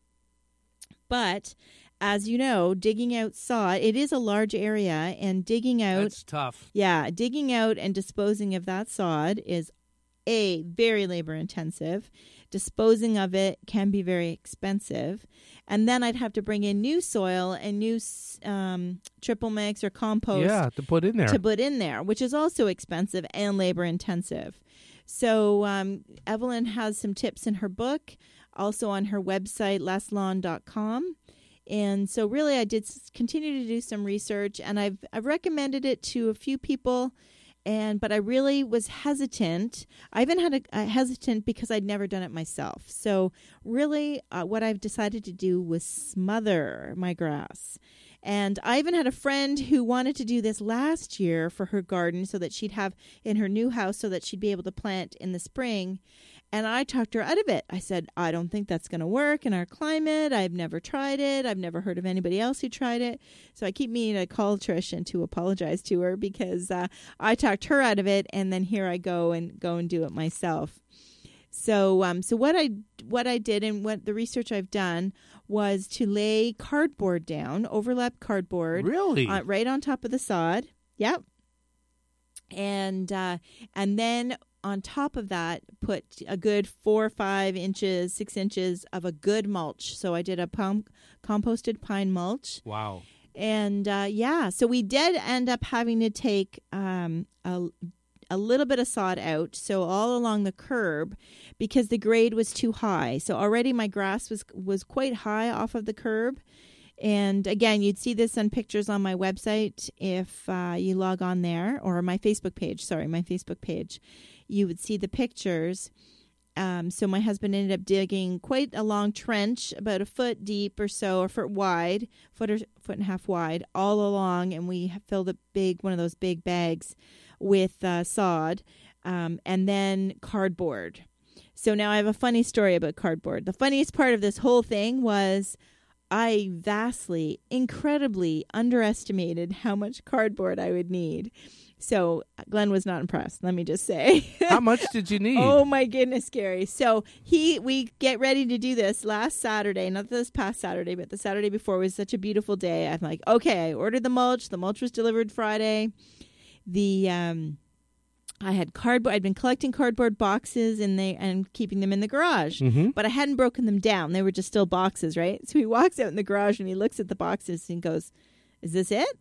But as you know, digging out sod, it is a large area, and digging out, That's tough. yeah, digging out and disposing of that sod is A, very labor intensive. Disposing of it can be very expensive. And then I'd have to bring in new soil and new um, triple mix or compost. Yeah, to put in there. To put in there, which is also expensive and labor intensive. So um, Evelyn has some tips in her book, also on her website, less lawn dot com. And so really I did continue to do some research, and I've I've recommended it to a few people, and but I really was hesitant. I even had a, a hesitant because I'd never done it myself. So really uh, what I've decided to do was smother my grass. And I even had a friend who wanted to do this last year for her garden so that she'd have in her new house so that she'd be able to plant in the spring. And I talked her out of it. I said, I don't think that's going to work in our climate. I've never tried it. I've never heard of anybody else who tried it. So I keep meaning to call Trish and to apologize to her because uh, I talked her out of it, and then here I go and go and do it myself. So um, so what I what I did and what the research I've done was to lay cardboard down, overlap cardboard. Really? Uh, right on top of the sod. Yep. And uh, and then on top of that, put a good four or five inches, six inches of a good mulch. So I did a pom- composted pine mulch. Wow. And uh, yeah, so we did end up having to take um, a a little bit of sod out, so all along the curb, because the grade was too high. So already my grass was was quite high off of the curb. And again, you'd see this on pictures on my website if uh, you log on there, or my Facebook page, sorry, my Facebook page. You would see the pictures. Um, so my husband ended up digging quite a long trench, about a foot deep or so, or foot wide, foot or foot and a half wide, all along, and we filled a big, one of those big bags with uh, sod, um, and then cardboard. So now I have a funny story about cardboard. The funniest part of this whole thing was I vastly, incredibly underestimated how much cardboard I would need. So Glenn was not impressed, let me just say. How much did you need? Oh, my goodness, Gary. So he, we get ready to do this last Saturday, not this past Saturday, but the Saturday before was such a beautiful day. I'm like, okay, I ordered the mulch. The mulch was delivered Friday. The um, I had cardboard. I'd been collecting cardboard boxes in the, and keeping them in the garage, mm-hmm. but I hadn't broken them down. They were just still boxes, right? So he walks out in the garage and he looks at the boxes and goes, "Is this it?"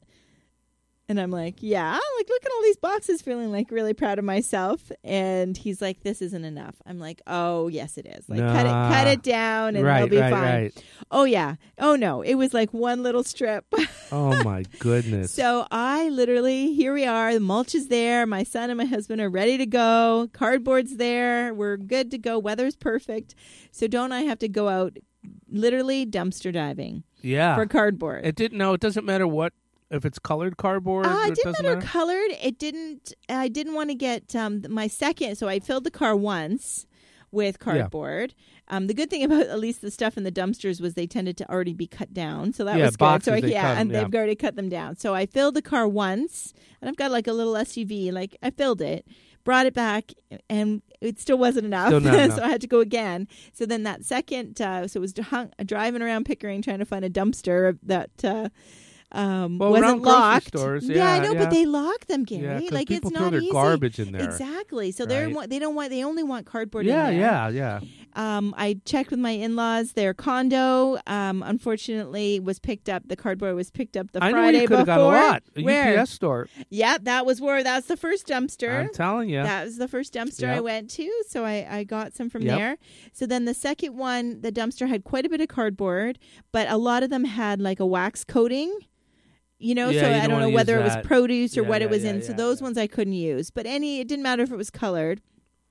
And I'm like, yeah, like, look at all these boxes, feeling like really proud of myself. And he's like, this isn't enough. I'm like, oh, yes, it is. Like, nah. cut it cut it down and right, it'll be right, fine. Right. Oh, yeah. Oh, no. It was like one little strip. Oh, my goodness. So I literally, here we are. The mulch is there. My son and my husband are ready to go. Cardboard's there. We're good to go. Weather's perfect. So don't I have to go out literally dumpster diving yeah. for cardboard? It didn't, no, it doesn't matter what. If it's colored cardboard, uh, it it didn't doesn't matter, matter colored. It didn't. I didn't want to get um, my second. So I filled the car once with cardboard. Yeah. Um, the good thing about at least the stuff in the dumpsters was they tended to already be cut down, so that yeah, was boxes, good. So I, yeah, them, and yeah. they've already cut them down. So I filled the car once, and I've got like a little S U V. Like I filled it, brought it back, and it still wasn't enough. Still not enough. So I had to go again. So then that second, uh, so it was hung, driving around Pickering trying to find a dumpster that. Uh, Um, well, wasn't locked. Stores, yeah, yeah, I know, yeah. but they lock them, Gary. Yeah, like people it's throw not their easy. garbage in there. Exactly. So right. they're they don't want they only want cardboard yeah, in there. Yeah, yeah, yeah. Um, I checked with my in-laws. Their condo, um, unfortunately, was picked up. The cardboard was picked up the I Friday know you could have before. got a lot. A Where? U P S store. Yeah, that was where. That's the first dumpster. I'm telling you. That was the first dumpster yep. I went to, so I, I got some from yep. there. So then the second one, the dumpster had quite a bit of cardboard, but a lot of them had like a wax coating. You know, yeah, so you I don't don't know use whether that. it was produce or yeah, what yeah, it was yeah, in. yeah, So those yeah. ones I couldn't use. But any, it didn't matter if it was colored.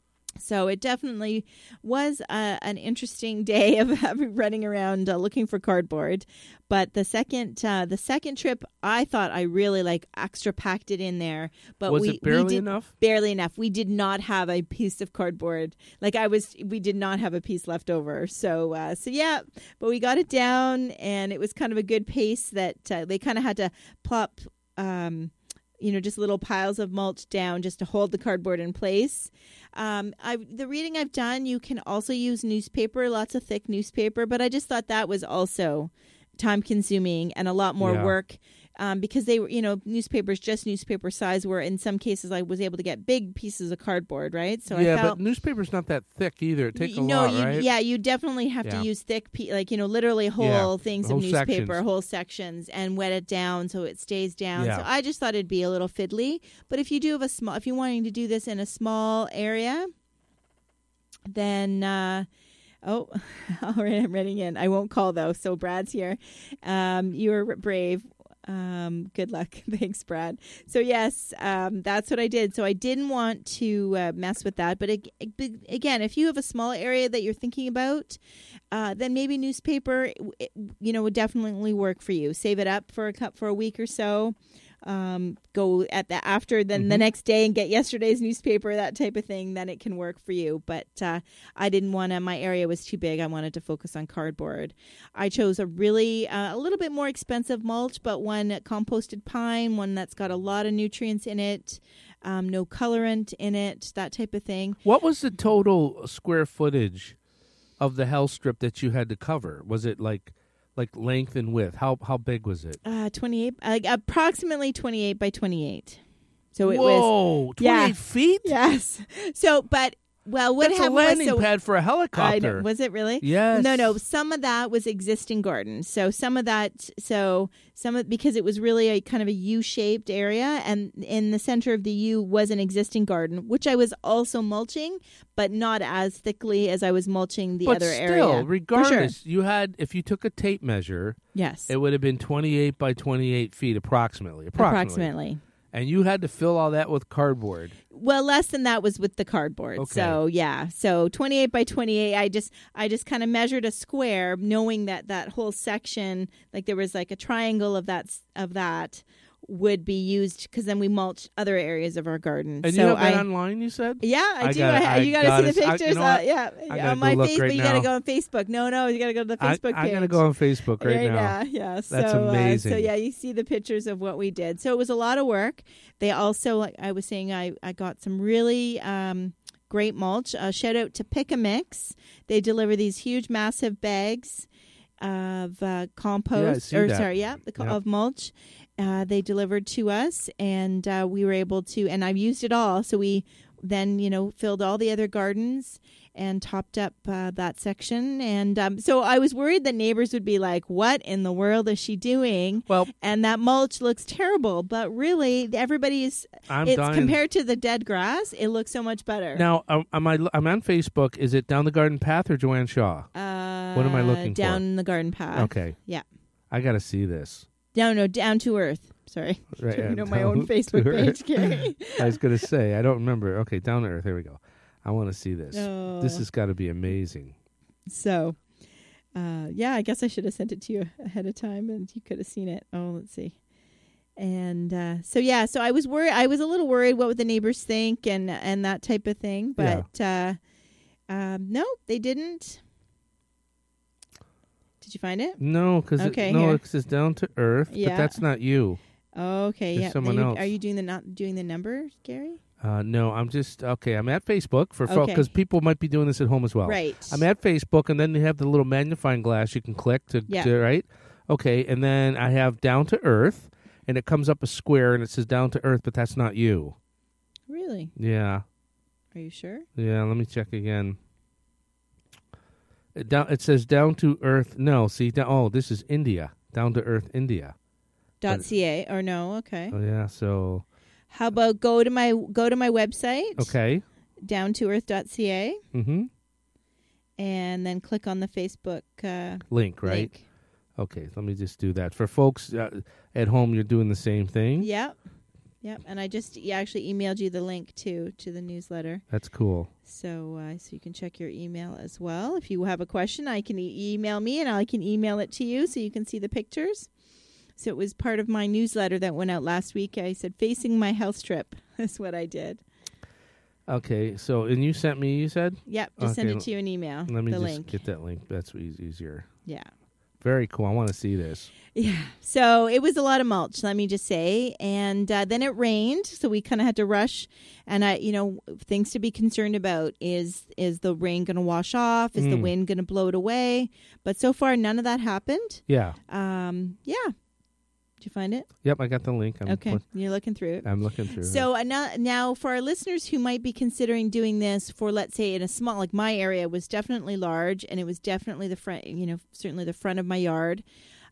So it definitely was uh, an interesting day of having, running around uh, looking for cardboard. But the second uh, the second trip, I thought I really like extra packed it in there. But was we, it barely we did, enough? Barely enough. We did not have a piece of cardboard. Like I was, we did not have a piece left over. So uh, so yeah, but we got it down, and it was kind of a good pace that uh, they kind of had to plop. Um, you know, just little piles of mulch down just to hold the cardboard in place. Um, I the reading I've done, you can also use newspaper, lots of thick newspaper, but I just thought that was also time consuming and a lot more yeah. work um, because they were, you know, newspapers just newspaper size. Where in some cases I was able to get big pieces of cardboard, right? So yeah, I felt, but newspaper's not that thick either. It takes a no, lot, you, right? yeah, you definitely have Yeah. to use thick, pe- like you know, literally whole Yeah, things whole of newspaper, sections. whole sections, and wet it down so it stays down. Yeah. So I just thought it'd be a little fiddly. But if you do have a small, if you're wanting to do this in a small area, then. Uh, Oh, all right, I'm running in. I won't call, though, so Brad's here. Um, you were brave. Um, good luck. Thanks, Brad. So, yes, um, that's what I did. So I didn't want to uh, mess with that. But ag- ag- again, if you have a small area that you're thinking about, uh, then maybe newspaper, it, you know, would definitely work for you. Save it up for a cup for a week or so. Um, go at the after then Mm-hmm. the next day and get yesterday's newspaper, that type of thing, then it can work for you. But uh, I didn't want to, my area was too big. I wanted to focus on cardboard. I chose a really, uh, a little bit more expensive mulch, but one composted pine, one that's got a lot of nutrients in it, um, no colorant in it, that type of thing. What was the total square footage of the hell strip that you had to cover? Was it like like length and width? How how big was it? Uh, twenty-eight, like approximately twenty-eight by twenty-eight. So it was, Whoa, yeah. twenty-eight feet? yes. So, but, well, what That's a happened was, landing so, pad for a I helicopter. know, was it really? Yes. No, no. Some of that was existing gardens. So some of that, so some of, because it was really a kind of a U-shaped area, and in the center of the U was an existing garden, which I was also mulching, but not as thickly as I was mulching the but other still, area. For regardless, sure. you had, if you took a tape measure, Yes. it would have been twenty-eight by twenty-eight feet approximately. Approximately. Approximately. And you had to fill all that with cardboard. Well, less than that was with the cardboard. Okay. So yeah, so twenty-eight by twenty-eight. I just I just kind of measured a square, knowing that that whole section, like there was like a triangle of that s- of that, would be used because then we mulch other areas of our garden. And so you have that I, online, you said? yeah, I, I do. gotta- I, I you got to gotta see the s- I- you pictures. know uh, what? yeah, I gotta on my go look Facebook. right you got to now. go on Facebook. No, no, you got to go to the I, Facebook I page. gotta go on Facebook right, now. Yeah, so, That's amazing. Uh, so yeah, you see the pictures of what we did. So it was a lot of work. They also, like I was saying, I, I got some really um, great mulch. Uh, shout out to Pick a Mix. They deliver these huge, massive bags of uh, compost, see or that. sorry, yeah, the, co- Yep. of mulch. Uh, they delivered to us, and uh, we were able to, and I've used it all. So we then, you know, filled all the other gardens and topped up uh, that section. And um, so I was worried that neighbors would be like, what in the world is she doing? Well, And that mulch looks terrible. But really, everybody's, I'm it's dying. compared to the dead grass, it looks so much better. Now, um, am I, I'm on Facebook. Is it Down the Garden Path or Joanne Shaw? Uh, What am I looking for? Down the garden path. Okay. Yeah. I got to see this. No, no, down to earth. Sorry. Right, you uh, know my down own to Facebook earth. page, Gary. I was going to say, I don't remember. Okay, Down to Earth. Here we go. I want to see this. Oh. This has got to be amazing. So, uh, yeah, I guess I should have sent it to you ahead of time, and you could have seen it. Oh, let's see. And uh, so, yeah, so I was worried. I was a little worried. What would the neighbors think, and and that type of thing. But uh, um, no, they didn't. Did you find it? No, because Okay, it, no, here. it says Down to Earth, Yeah. but that's not you. Okay, There's yeah. someone Then you- else. Are you doing the not doing the numbers, Gary? Uh, no, I'm just okay. I'm at Facebook for Okay. because people might be doing this at home as well. Right. I'm at Facebook, and then they have the little magnifying glass you can click to, Yeah. to right. Okay, and then I have Down to Earth, and it comes up a square, and it says Down to Earth, but that's not you. Really? Yeah, Are you sure? yeah. Let me check again. It, down, it says Down to Earth. No, see, down, oh, this is India. Down to Earth, India. Dot But- .ca or no? Okay. Oh yeah. So How about go to my go to my website? okay. down to earth dot c a, Mm-hmm. and then click on the Facebook uh, Link, right? link. Okay. Let me just do that for folks uh, at home. You're doing the same thing. Yep. Yep. And I just yeah, actually emailed you the link too to the newsletter, That's cool. so uh, so you can check your email as well. If you have a question, I can e- email me, and I can email it to you so you can see the pictures. So it was part of my newsletter that went out last week. I said, facing my health trip. That's what I did. Okay. So and you sent me. You said. Yep. Just send Okay, it to you in email. Let me the just link. get that link. That's e- easier. Yeah. Very cool. I want to see this. Yeah. So it was a lot of mulch, let me just say. And uh, then it rained, so we kind of had to rush. And I, you know, things to be concerned about is is the rain going to wash off? Is the Mm. wind going to blow it away? But so far, none of that happened. Yeah. Um, yeah. Did you find it? Yep, I got the link. I'm Okay, look- you're looking through it. I'm looking through. So uh, now, now, for our listeners who might be considering doing this for, let's say, in a small, like my area was definitely large, and it was definitely the front, you know, certainly the front of my yard.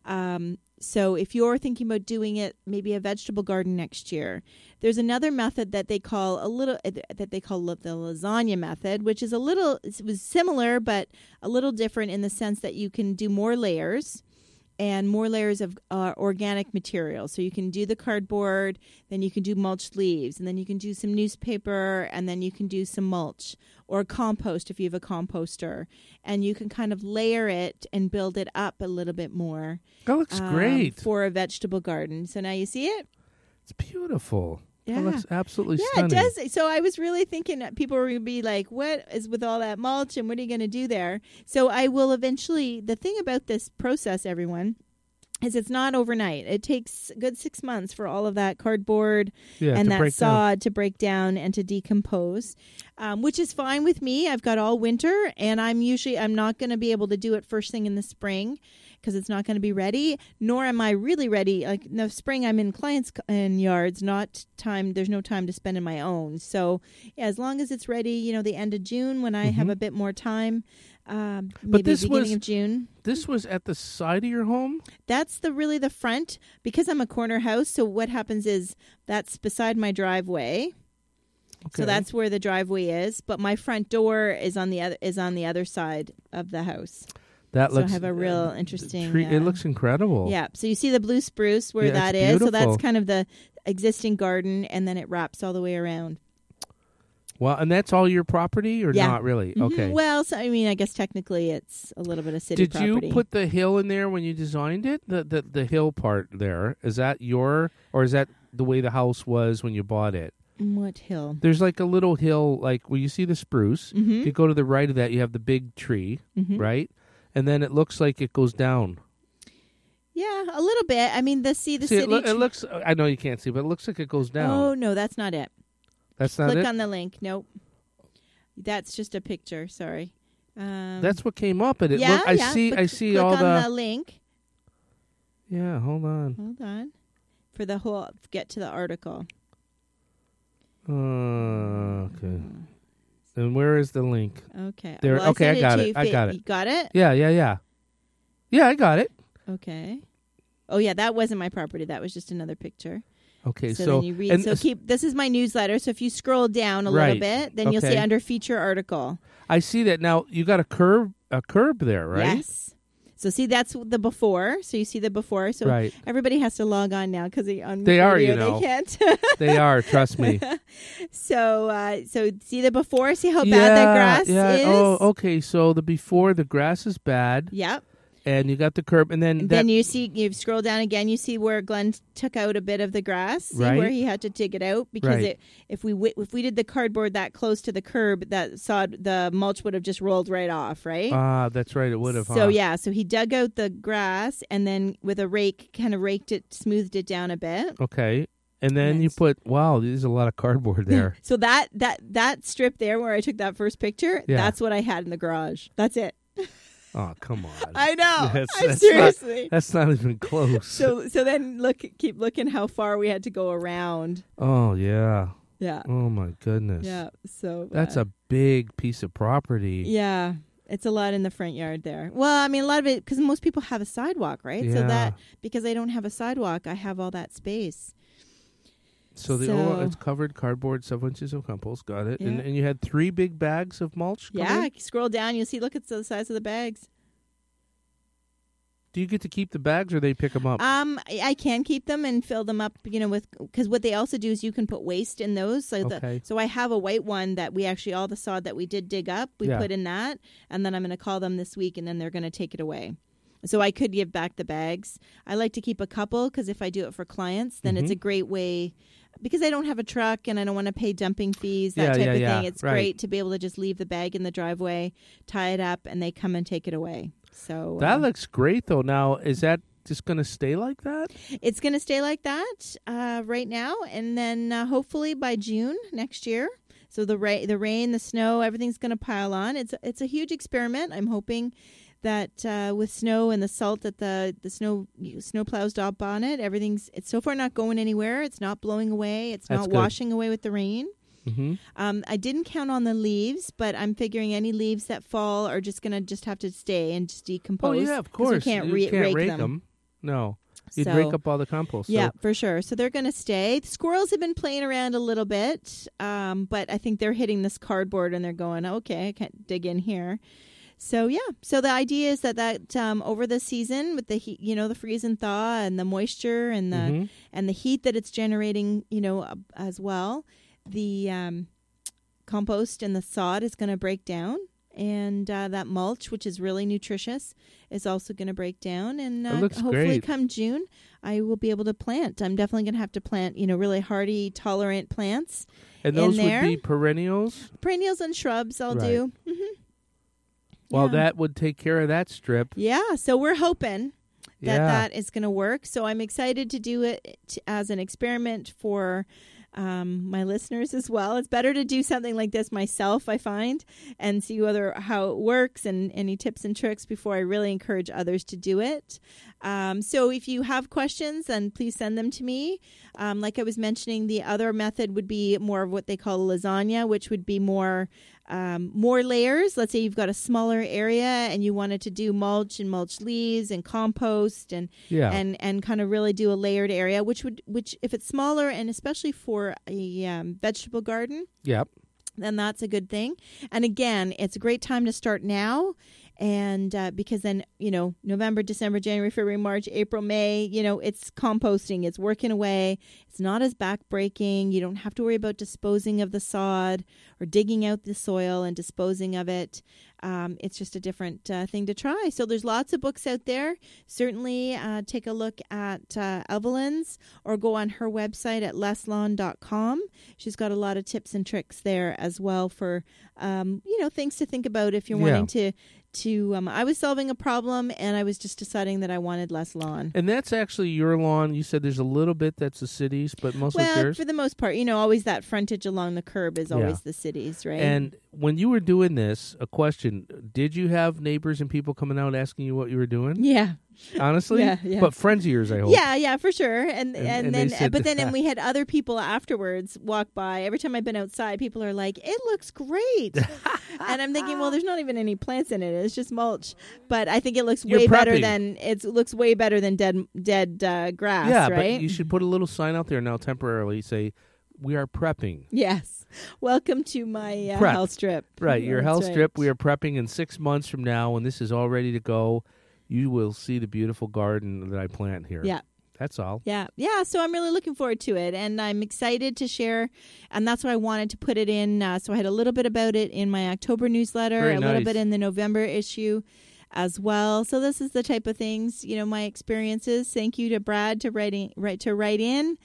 Um, so if you're thinking about doing it, maybe a vegetable garden next year, there's another method that they call a little uh, that they call the lasagna method, which is a little it was similar but a little different in the sense that you can do more layers. And more layers of uh, organic material. So you can do the cardboard, then you can do mulched leaves, and then you can do some newspaper, and then you can do some mulch or compost if you have a composter. And you can kind of layer it and build it up a little bit more. That looks um, great. For a vegetable garden. So now you see it? It's beautiful. Yeah. It looks absolutely Yeah, stunning. it does. So I was really thinking that people were going to be like, what is with all that mulch and what are you going to do there? So I will eventually, the thing about this process, everyone, is it's not overnight. It takes a good six months for all of that cardboard Yeah, and to that break down. sod to break down and to decompose, um, which is fine with me. I've got all winter, and I'm usually, I'm not going to be able to do it first thing in the spring because it's not going to be ready, nor am I really ready. Like in the spring, I'm in clients' in yards, not time. There's no time to spend in my own. So yeah, as long as it's ready, you know, the end of June when I Mm-hmm. have a bit more time, um, But maybe this beginning was- of June. This was at the side of your home? That's the really the front because I'm a corner house. So what happens is that's beside my driveway. Okay. So that's where the driveway is, but my front door is on the other is on the other side of the house. That So I looks have a real uh, interesting, tree- uh, It looks incredible. Yeah. So you see the blue spruce where Yeah, that it's is. So that's beautiful. kind of the existing garden, and then it wraps all the way around. Well, and that's all your property, or Yeah. not really? Mhm. Okay. Well, so I mean, I guess technically it's a little bit of city Did property. you put the hill in there when you designed it? The, the the hill part there, is that your, or is that the way the house was when you bought it? What hill? There's like a little hill, like where you see the spruce. Mhm. If you go to the right of that, you have the big tree, Mhm. right? And then it looks like it goes down. Yeah, a little bit. I mean, the see the see, city. it, loo- tree- it looks. I know you can't see, but it looks like it goes down. Oh no, that's not it. That's not Click it. on the link. Nope. That's just a picture. Sorry. Um, That's what came up, and it yeah, look. I yeah, see. but I cl- see click all on the. the link. Yeah, hold on. Hold on. For the whole, get to the article. Uh, okay. And where is the link? Okay. There- Well, okay, I sent got to it, you I fa- got it. You got it? Yeah, yeah, yeah. Yeah, I got it. Okay. Oh yeah, that wasn't my property. That was just another picture. Okay, So, so, then you read. and So s- keep. This is my newsletter. So if you scroll down a Right. little bit, then you'll see Okay. under feature article. I see that now. You got a curb, a curb there, right? Yes. So see, that's the before. So you see the before. So Right. everybody has to log on now because they on They are, video, you know. They can't. They are. Trust me. So, uh, so see the before. See how yeah, bad that grass yeah. is. Oh, okay. So the before, the grass is bad, Yep. and you got the curb, and then And that. then you see, you scroll down again. You see where Glenn took out a bit of the grass. See Right. where he had to dig it out because Right. it, if we wi- if we did the cardboard that close to the curb, that sod the mulch would have just rolled right off, right? Ah, that's right. It would have. So huh? yeah, so he dug out the grass and then with a rake, kind of raked it, smoothed it down a bit. Okay. And then And you it's- put. Wow, there's a lot of cardboard there. So that that that strip there where I took that first picture, Yeah. that's what I had in the garage. That's it. Oh, come on. I know. That's- I that's seriously. Not, that's not even close. So so then look keep looking how far we had to go around. oh yeah. Yeah. Oh my goodness. Yeah. So That's uh, a big piece of property. yeah. It's a lot in the front yard there. Well, I mean, a lot of it because most people have a sidewalk, right? So Yeah. that because I don't have a sidewalk, I have all that space. So the So- oh, it's covered cardboard, seven inches of compost. Got it. And Yeah. and you had three big bags of mulch. come Yeah. in? Scroll down, you'll see. Look at the size of the bags. Do you get to keep the bags, or they pick them up? Um, I I can keep them and fill them up, you know, with because what they also do is you can put waste in those. So Okay. the, so I have a white one that we actually all the sod that we did dig up, we Yeah. put in that, and then I'm going to call them this week, and then they're going to take it away. So I could give back the bags. I like to keep a couple because if I do it for clients, then it's Mhm. a great way. Because I don't have a truck and I don't want to pay dumping fees, that Yeah, type yeah, of yeah, thing. It's right. great to be able to just leave the bag in the driveway, tie it up, and they come and take it away. So that uh, looks great, though. Now, is that just going to stay like that? it's going to stay like that uh, right now, and then uh, hopefully by June next year. So the ra- the rain, the snow, everything's going to pile on. It's it's a huge experiment. I'm hoping that uh, with snow and the salt that the the snow snow plows drop on it, everything's it's so far not going anywhere. It's not blowing away. It's That's not good. washing away with the rain. Mm-hmm. Um, I didn't count on the leaves, but I'm figuring any leaves that fall are just going to just have to stay and just decompose. Oh, yeah, of 'cause course. You can't, You re- can't rake, rake them. them. No. You'd So- rake up all the compost. Yeah, So. for sure. So they're going to stay. The squirrels have been playing around a little bit, um, but I think they're hitting this cardboard and they're going, okay, I can't dig in here. So, yeah. So the idea is that, that um, over the season with the heat, you know, the freeze and thaw and the moisture and the Mhm. and the heat that it's generating, you know, uh, as well, the um, compost and the sod is going to break down. And uh, that mulch, which is really nutritious, is also going to break down. And uh, It looks hopefully great. come June, I will be able to plant. I'm definitely going to have to plant, you know, really hardy, tolerant plants. And in those would there. be perennials? Perennials and shrubs I'll Right. do. hmm Well, Yeah. that would take care of that strip. Yeah, so we're hoping that Yeah. that is going to work. So I'm excited to do it t- as an experiment for um, my listeners as well. It's better to do something like this myself, I find, and see whether how it works and any tips and tricks before I really encourage others to do it. Um, so if you have questions, then please send them to me. Um, like I was mentioning, the other method would be more of what they call lasagna, which would be more um, more layers. Let's say you've got a smaller area and you wanted to do mulch and mulch leaves and compost and Yeah. and and kind of really do a layered area, which would which if it's smaller and especially for a um, vegetable garden, Yep. then that's a good thing. And again, it's a great time to start now. And uh, because then, you know, November, December, January, February, March, April, May, you know, it's composting. It's working away. It's not as backbreaking. You don't have to worry about disposing of the sod or digging out the soil and disposing of it. Um, it's just a different uh, thing to try. So there's lots of books out there. Certainly uh, take a look at uh, Evelyn's or go on her website at les lawn dot com. She's got a lot of tips and tricks there as well for, um, you know, things to think about if you're Yeah. wanting to to um, I was solving a problem and I was just deciding that I wanted less lawn. And that's actually your lawn. You said there's a little bit that's the city's, but mostly Well, yours. for the most part, you know, always that frontage along the curb is always the city's, right? And when you were doing this, a question, did you have neighbors and people coming out asking you what you were doing? yeah. Honestly? Yeah, yeah. But friends of yours, I hope. Yeah, yeah, for sure. And and, And- and then they said- but then and we had other people afterwards walk by. Every time I've been outside, people are like, "It looks great." And I'm thinking, well, there's not even any plants in it. It's just mulch. But I think it looks You're way better prepping. than it looks way better than dead dead uh, grass, Yeah, right? but you should put a little sign out there now temporarily, say, we are prepping. Yes. Welcome to my uh, Prep. health strip. Right, your That's health right. strip, we are prepping in six months from now, when this is all ready to go, you will see the beautiful garden that I plant here. Yeah. That's all. Yeah, yeah. So I'm really looking forward to it, and I'm excited to share. And that's why I wanted to put it in. Uh, so I had a little bit about it in my October newsletter, Very a little nice. bit in the November issue as well. So this is the type of things, you know, my experiences. Thank you to Brad to writing right to write in,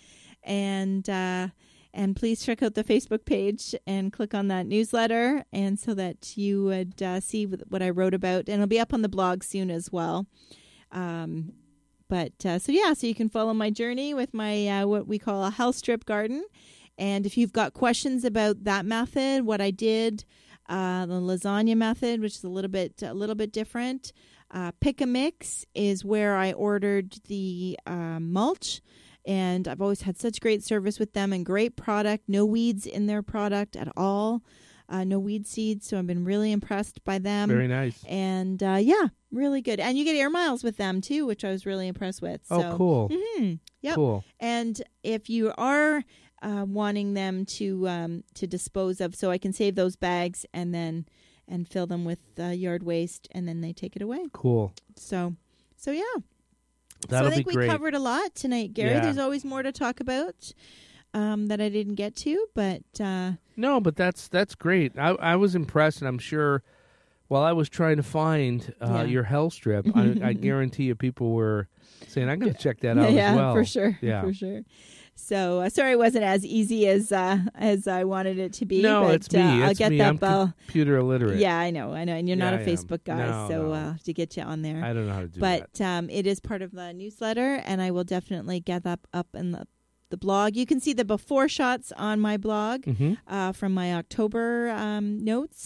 and uh, and please check out the Facebook page and click on that newsletter, and so that you would uh, see what I wrote about, and it'll be up on the blog soon as well. Um, But uh, so, yeah, so you can follow my journey with my uh, what we call a health strip garden. And if you've got questions about that method, what I did, uh, the lasagna method, which is a little bit a little bit different. Uh, Pick a Mix is where I ordered the uh, mulch. And I've always had such great service with them and great product. No weeds in their product at all. Uh, no weed seeds. So I've been really impressed by them. Very nice. And uh, yeah, really good. And you get air miles with them too, which I was really impressed with. So. Oh, cool. Mm-hmm. Yep. Cool. And if you are uh, wanting them to um, to dispose of, so I can save those bags and then and fill them with uh, yard waste, and then they take it away. Cool. So, so yeah. That'll so I think be we great. covered a lot tonight, Gary. Yeah. There's always more to talk about um, that I didn't get to, but uh, No, but that's that's great. I I was impressed, and I'm sure while I was trying to find uh, Yeah. your health strip, I, I guarantee you people were saying, I'm going to check that out yeah, as well. for sure, Yeah. for sure. So uh, sorry, it wasn't as easy as uh, as I wanted it to be. No, but, it's me. Uh, I'll it's get me. that. I'm I'll- computer illiterate. Yeah, I know, I know, and you're Yeah, not a I am. Facebook guy, No, so no. Uh, to get you on there. I don't know how to do but that. um, it is part of the newsletter, and I will definitely get that up in the the blog. You can see the before shots on my blog Mm-hmm. uh, from my October um, notes,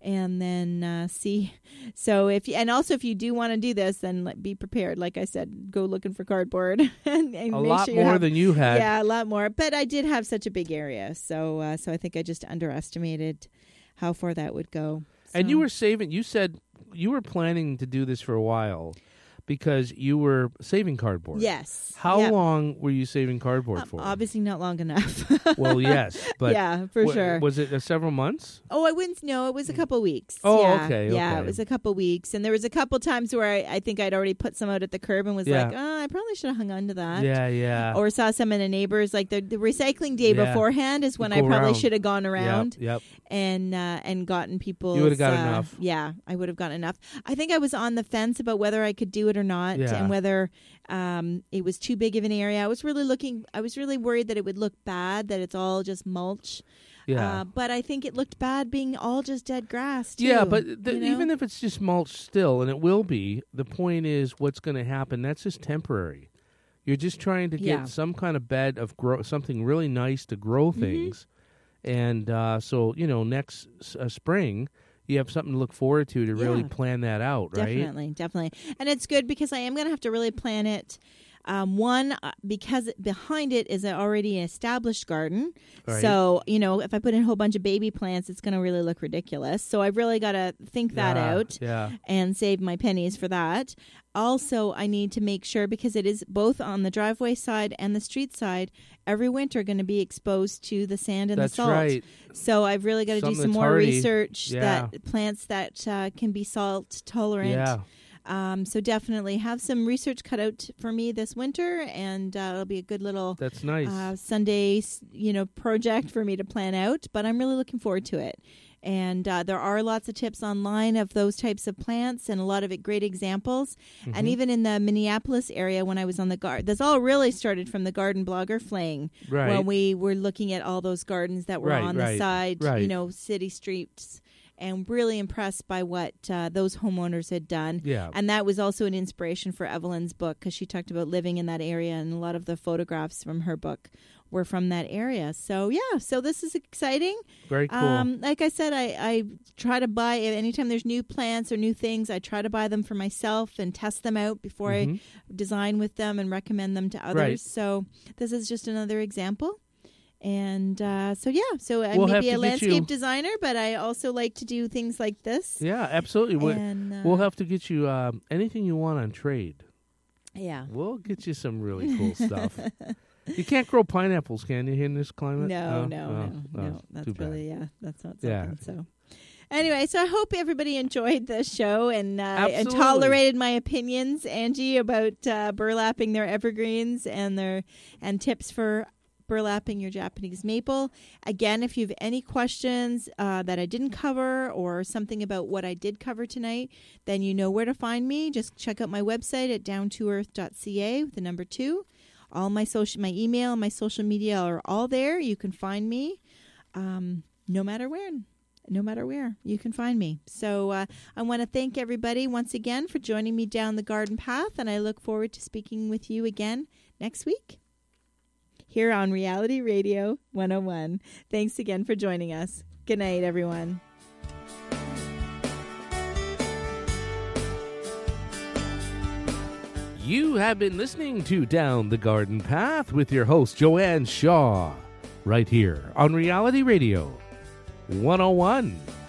and then uh, see. So if you, and also if you do want to do this, then like, be prepared. Like I said, go looking for cardboard. and, and A make lot sure you more have, than you had. Yeah, a lot more. But I did have such a big area, so uh, so I think I just underestimated how far that would go. So. And you were saving. You said you were planning to do this for a while. Because you were saving cardboard. Yes. How yep. long were you saving cardboard um, for? Obviously not long enough. Well, yes, but yeah, for w- sure. Was it uh, several months? Oh, I wouldn't know. It was a couple weeks. Oh, yeah. okay, Yeah, okay. it was a couple weeks. And there was a couple times where I, I think I'd already put some out at the curb and was Yeah. like, oh, I probably should have hung on to that. Yeah, yeah. Or saw some in a neighbor's. Like the, the recycling day Yeah. beforehand is when Go I probably around. should have gone around Yep. and uh, and gotten people. You would've got uh, enough. Yeah, I would have gotten enough. I think I was on the fence about whether I could do it or not, Yeah. and whether um, it was too big of an area. I was really looking. I was really worried that it would look bad, that it's all just mulch. Yeah. Uh, but I think it looked bad being all just dead grass, too. Yeah, but the, you know? even if it's just mulch still, and it will be, the point is what's going to happen. That's just temporary. You're just trying to get Yeah. some kind of bed of grow, something really nice to grow Mm-hmm. things. And uh, so, you know, next uh, spring, you have something to look forward to to really Yeah. plan that out, right? Definitely, definitely. And it's good because I am going to have to really plan it. Um, one, uh, because behind it is a already an established garden. Right. So, you know, if I put in a whole bunch of baby plants, it's going to really look ridiculous. So I've really got to think that Yeah, out Yeah. and save my pennies for that. Also, I need to make sure, because it is both on the driveway side and the street side, every winter going to be exposed to the sand and That's the salt. right. So I've really got to do Something some that's more hardy. research Yeah. that plants that uh, can be salt tolerant. Yeah. Um, so definitely have some research cut out for me this winter, and uh, it'll be a good little That's nice. uh, Sunday, s- you know, project for me to plan out. But I'm really looking forward to it. And uh, there are lots of tips online of those types of plants, and a lot of it great examples. Mm-hmm. And even in the Minneapolis area, when I was on the garden, this all really started from the Garden Blogger fling, Right. when we were looking at all those gardens that were Right, on right, the side, you right. know, city streets. And really impressed by what uh, those homeowners had done. Yeah. And that was also an inspiration for Evelyn's book, because she talked about living in that area, and a lot of the photographs from her book were from that area. So, yeah, so this is exciting. Very cool. Um, like I said, I, I try to buy, anytime there's new plants or new things, I try to buy them for myself and test them out before Mhm. I design with them and recommend them to others. Right. So this is just another example. And uh, so, yeah, so I We'll may have be to a get landscape you- designer, but I also like to do things like this. Yeah, absolutely. We- And, uh, we'll have to get you um, anything you want on trade. Yeah. We'll get you some really cool stuff. You can't grow pineapples, can you, in this climate? No, Oh, no, oh, no, oh, no. That's too bad. really, yeah, that's not Yeah. something. So, anyway, so I hope everybody enjoyed the show and uh, and Absolutely. tolerated my opinions, Angie, about uh, burlapping their evergreens and their and tips for burlapping your Japanese maple. Again, if you have any questions uh, that I didn't cover, or something about what I did cover tonight, then you know where to find me. Just check out my website at down to earth dot c a with the number two. All my social, my email, my social media are all there. You can find me, um, no matter where. No matter where, you can find me. So uh, I want to thank everybody once again for joining me down the garden path, and I look forward to speaking with you again next week here on Reality Radio one oh one. Thanks again for joining us. Good night, everyone. You have been listening to Down the Garden Path with your host, Joanne Shaw, right here on Reality Radio one oh one.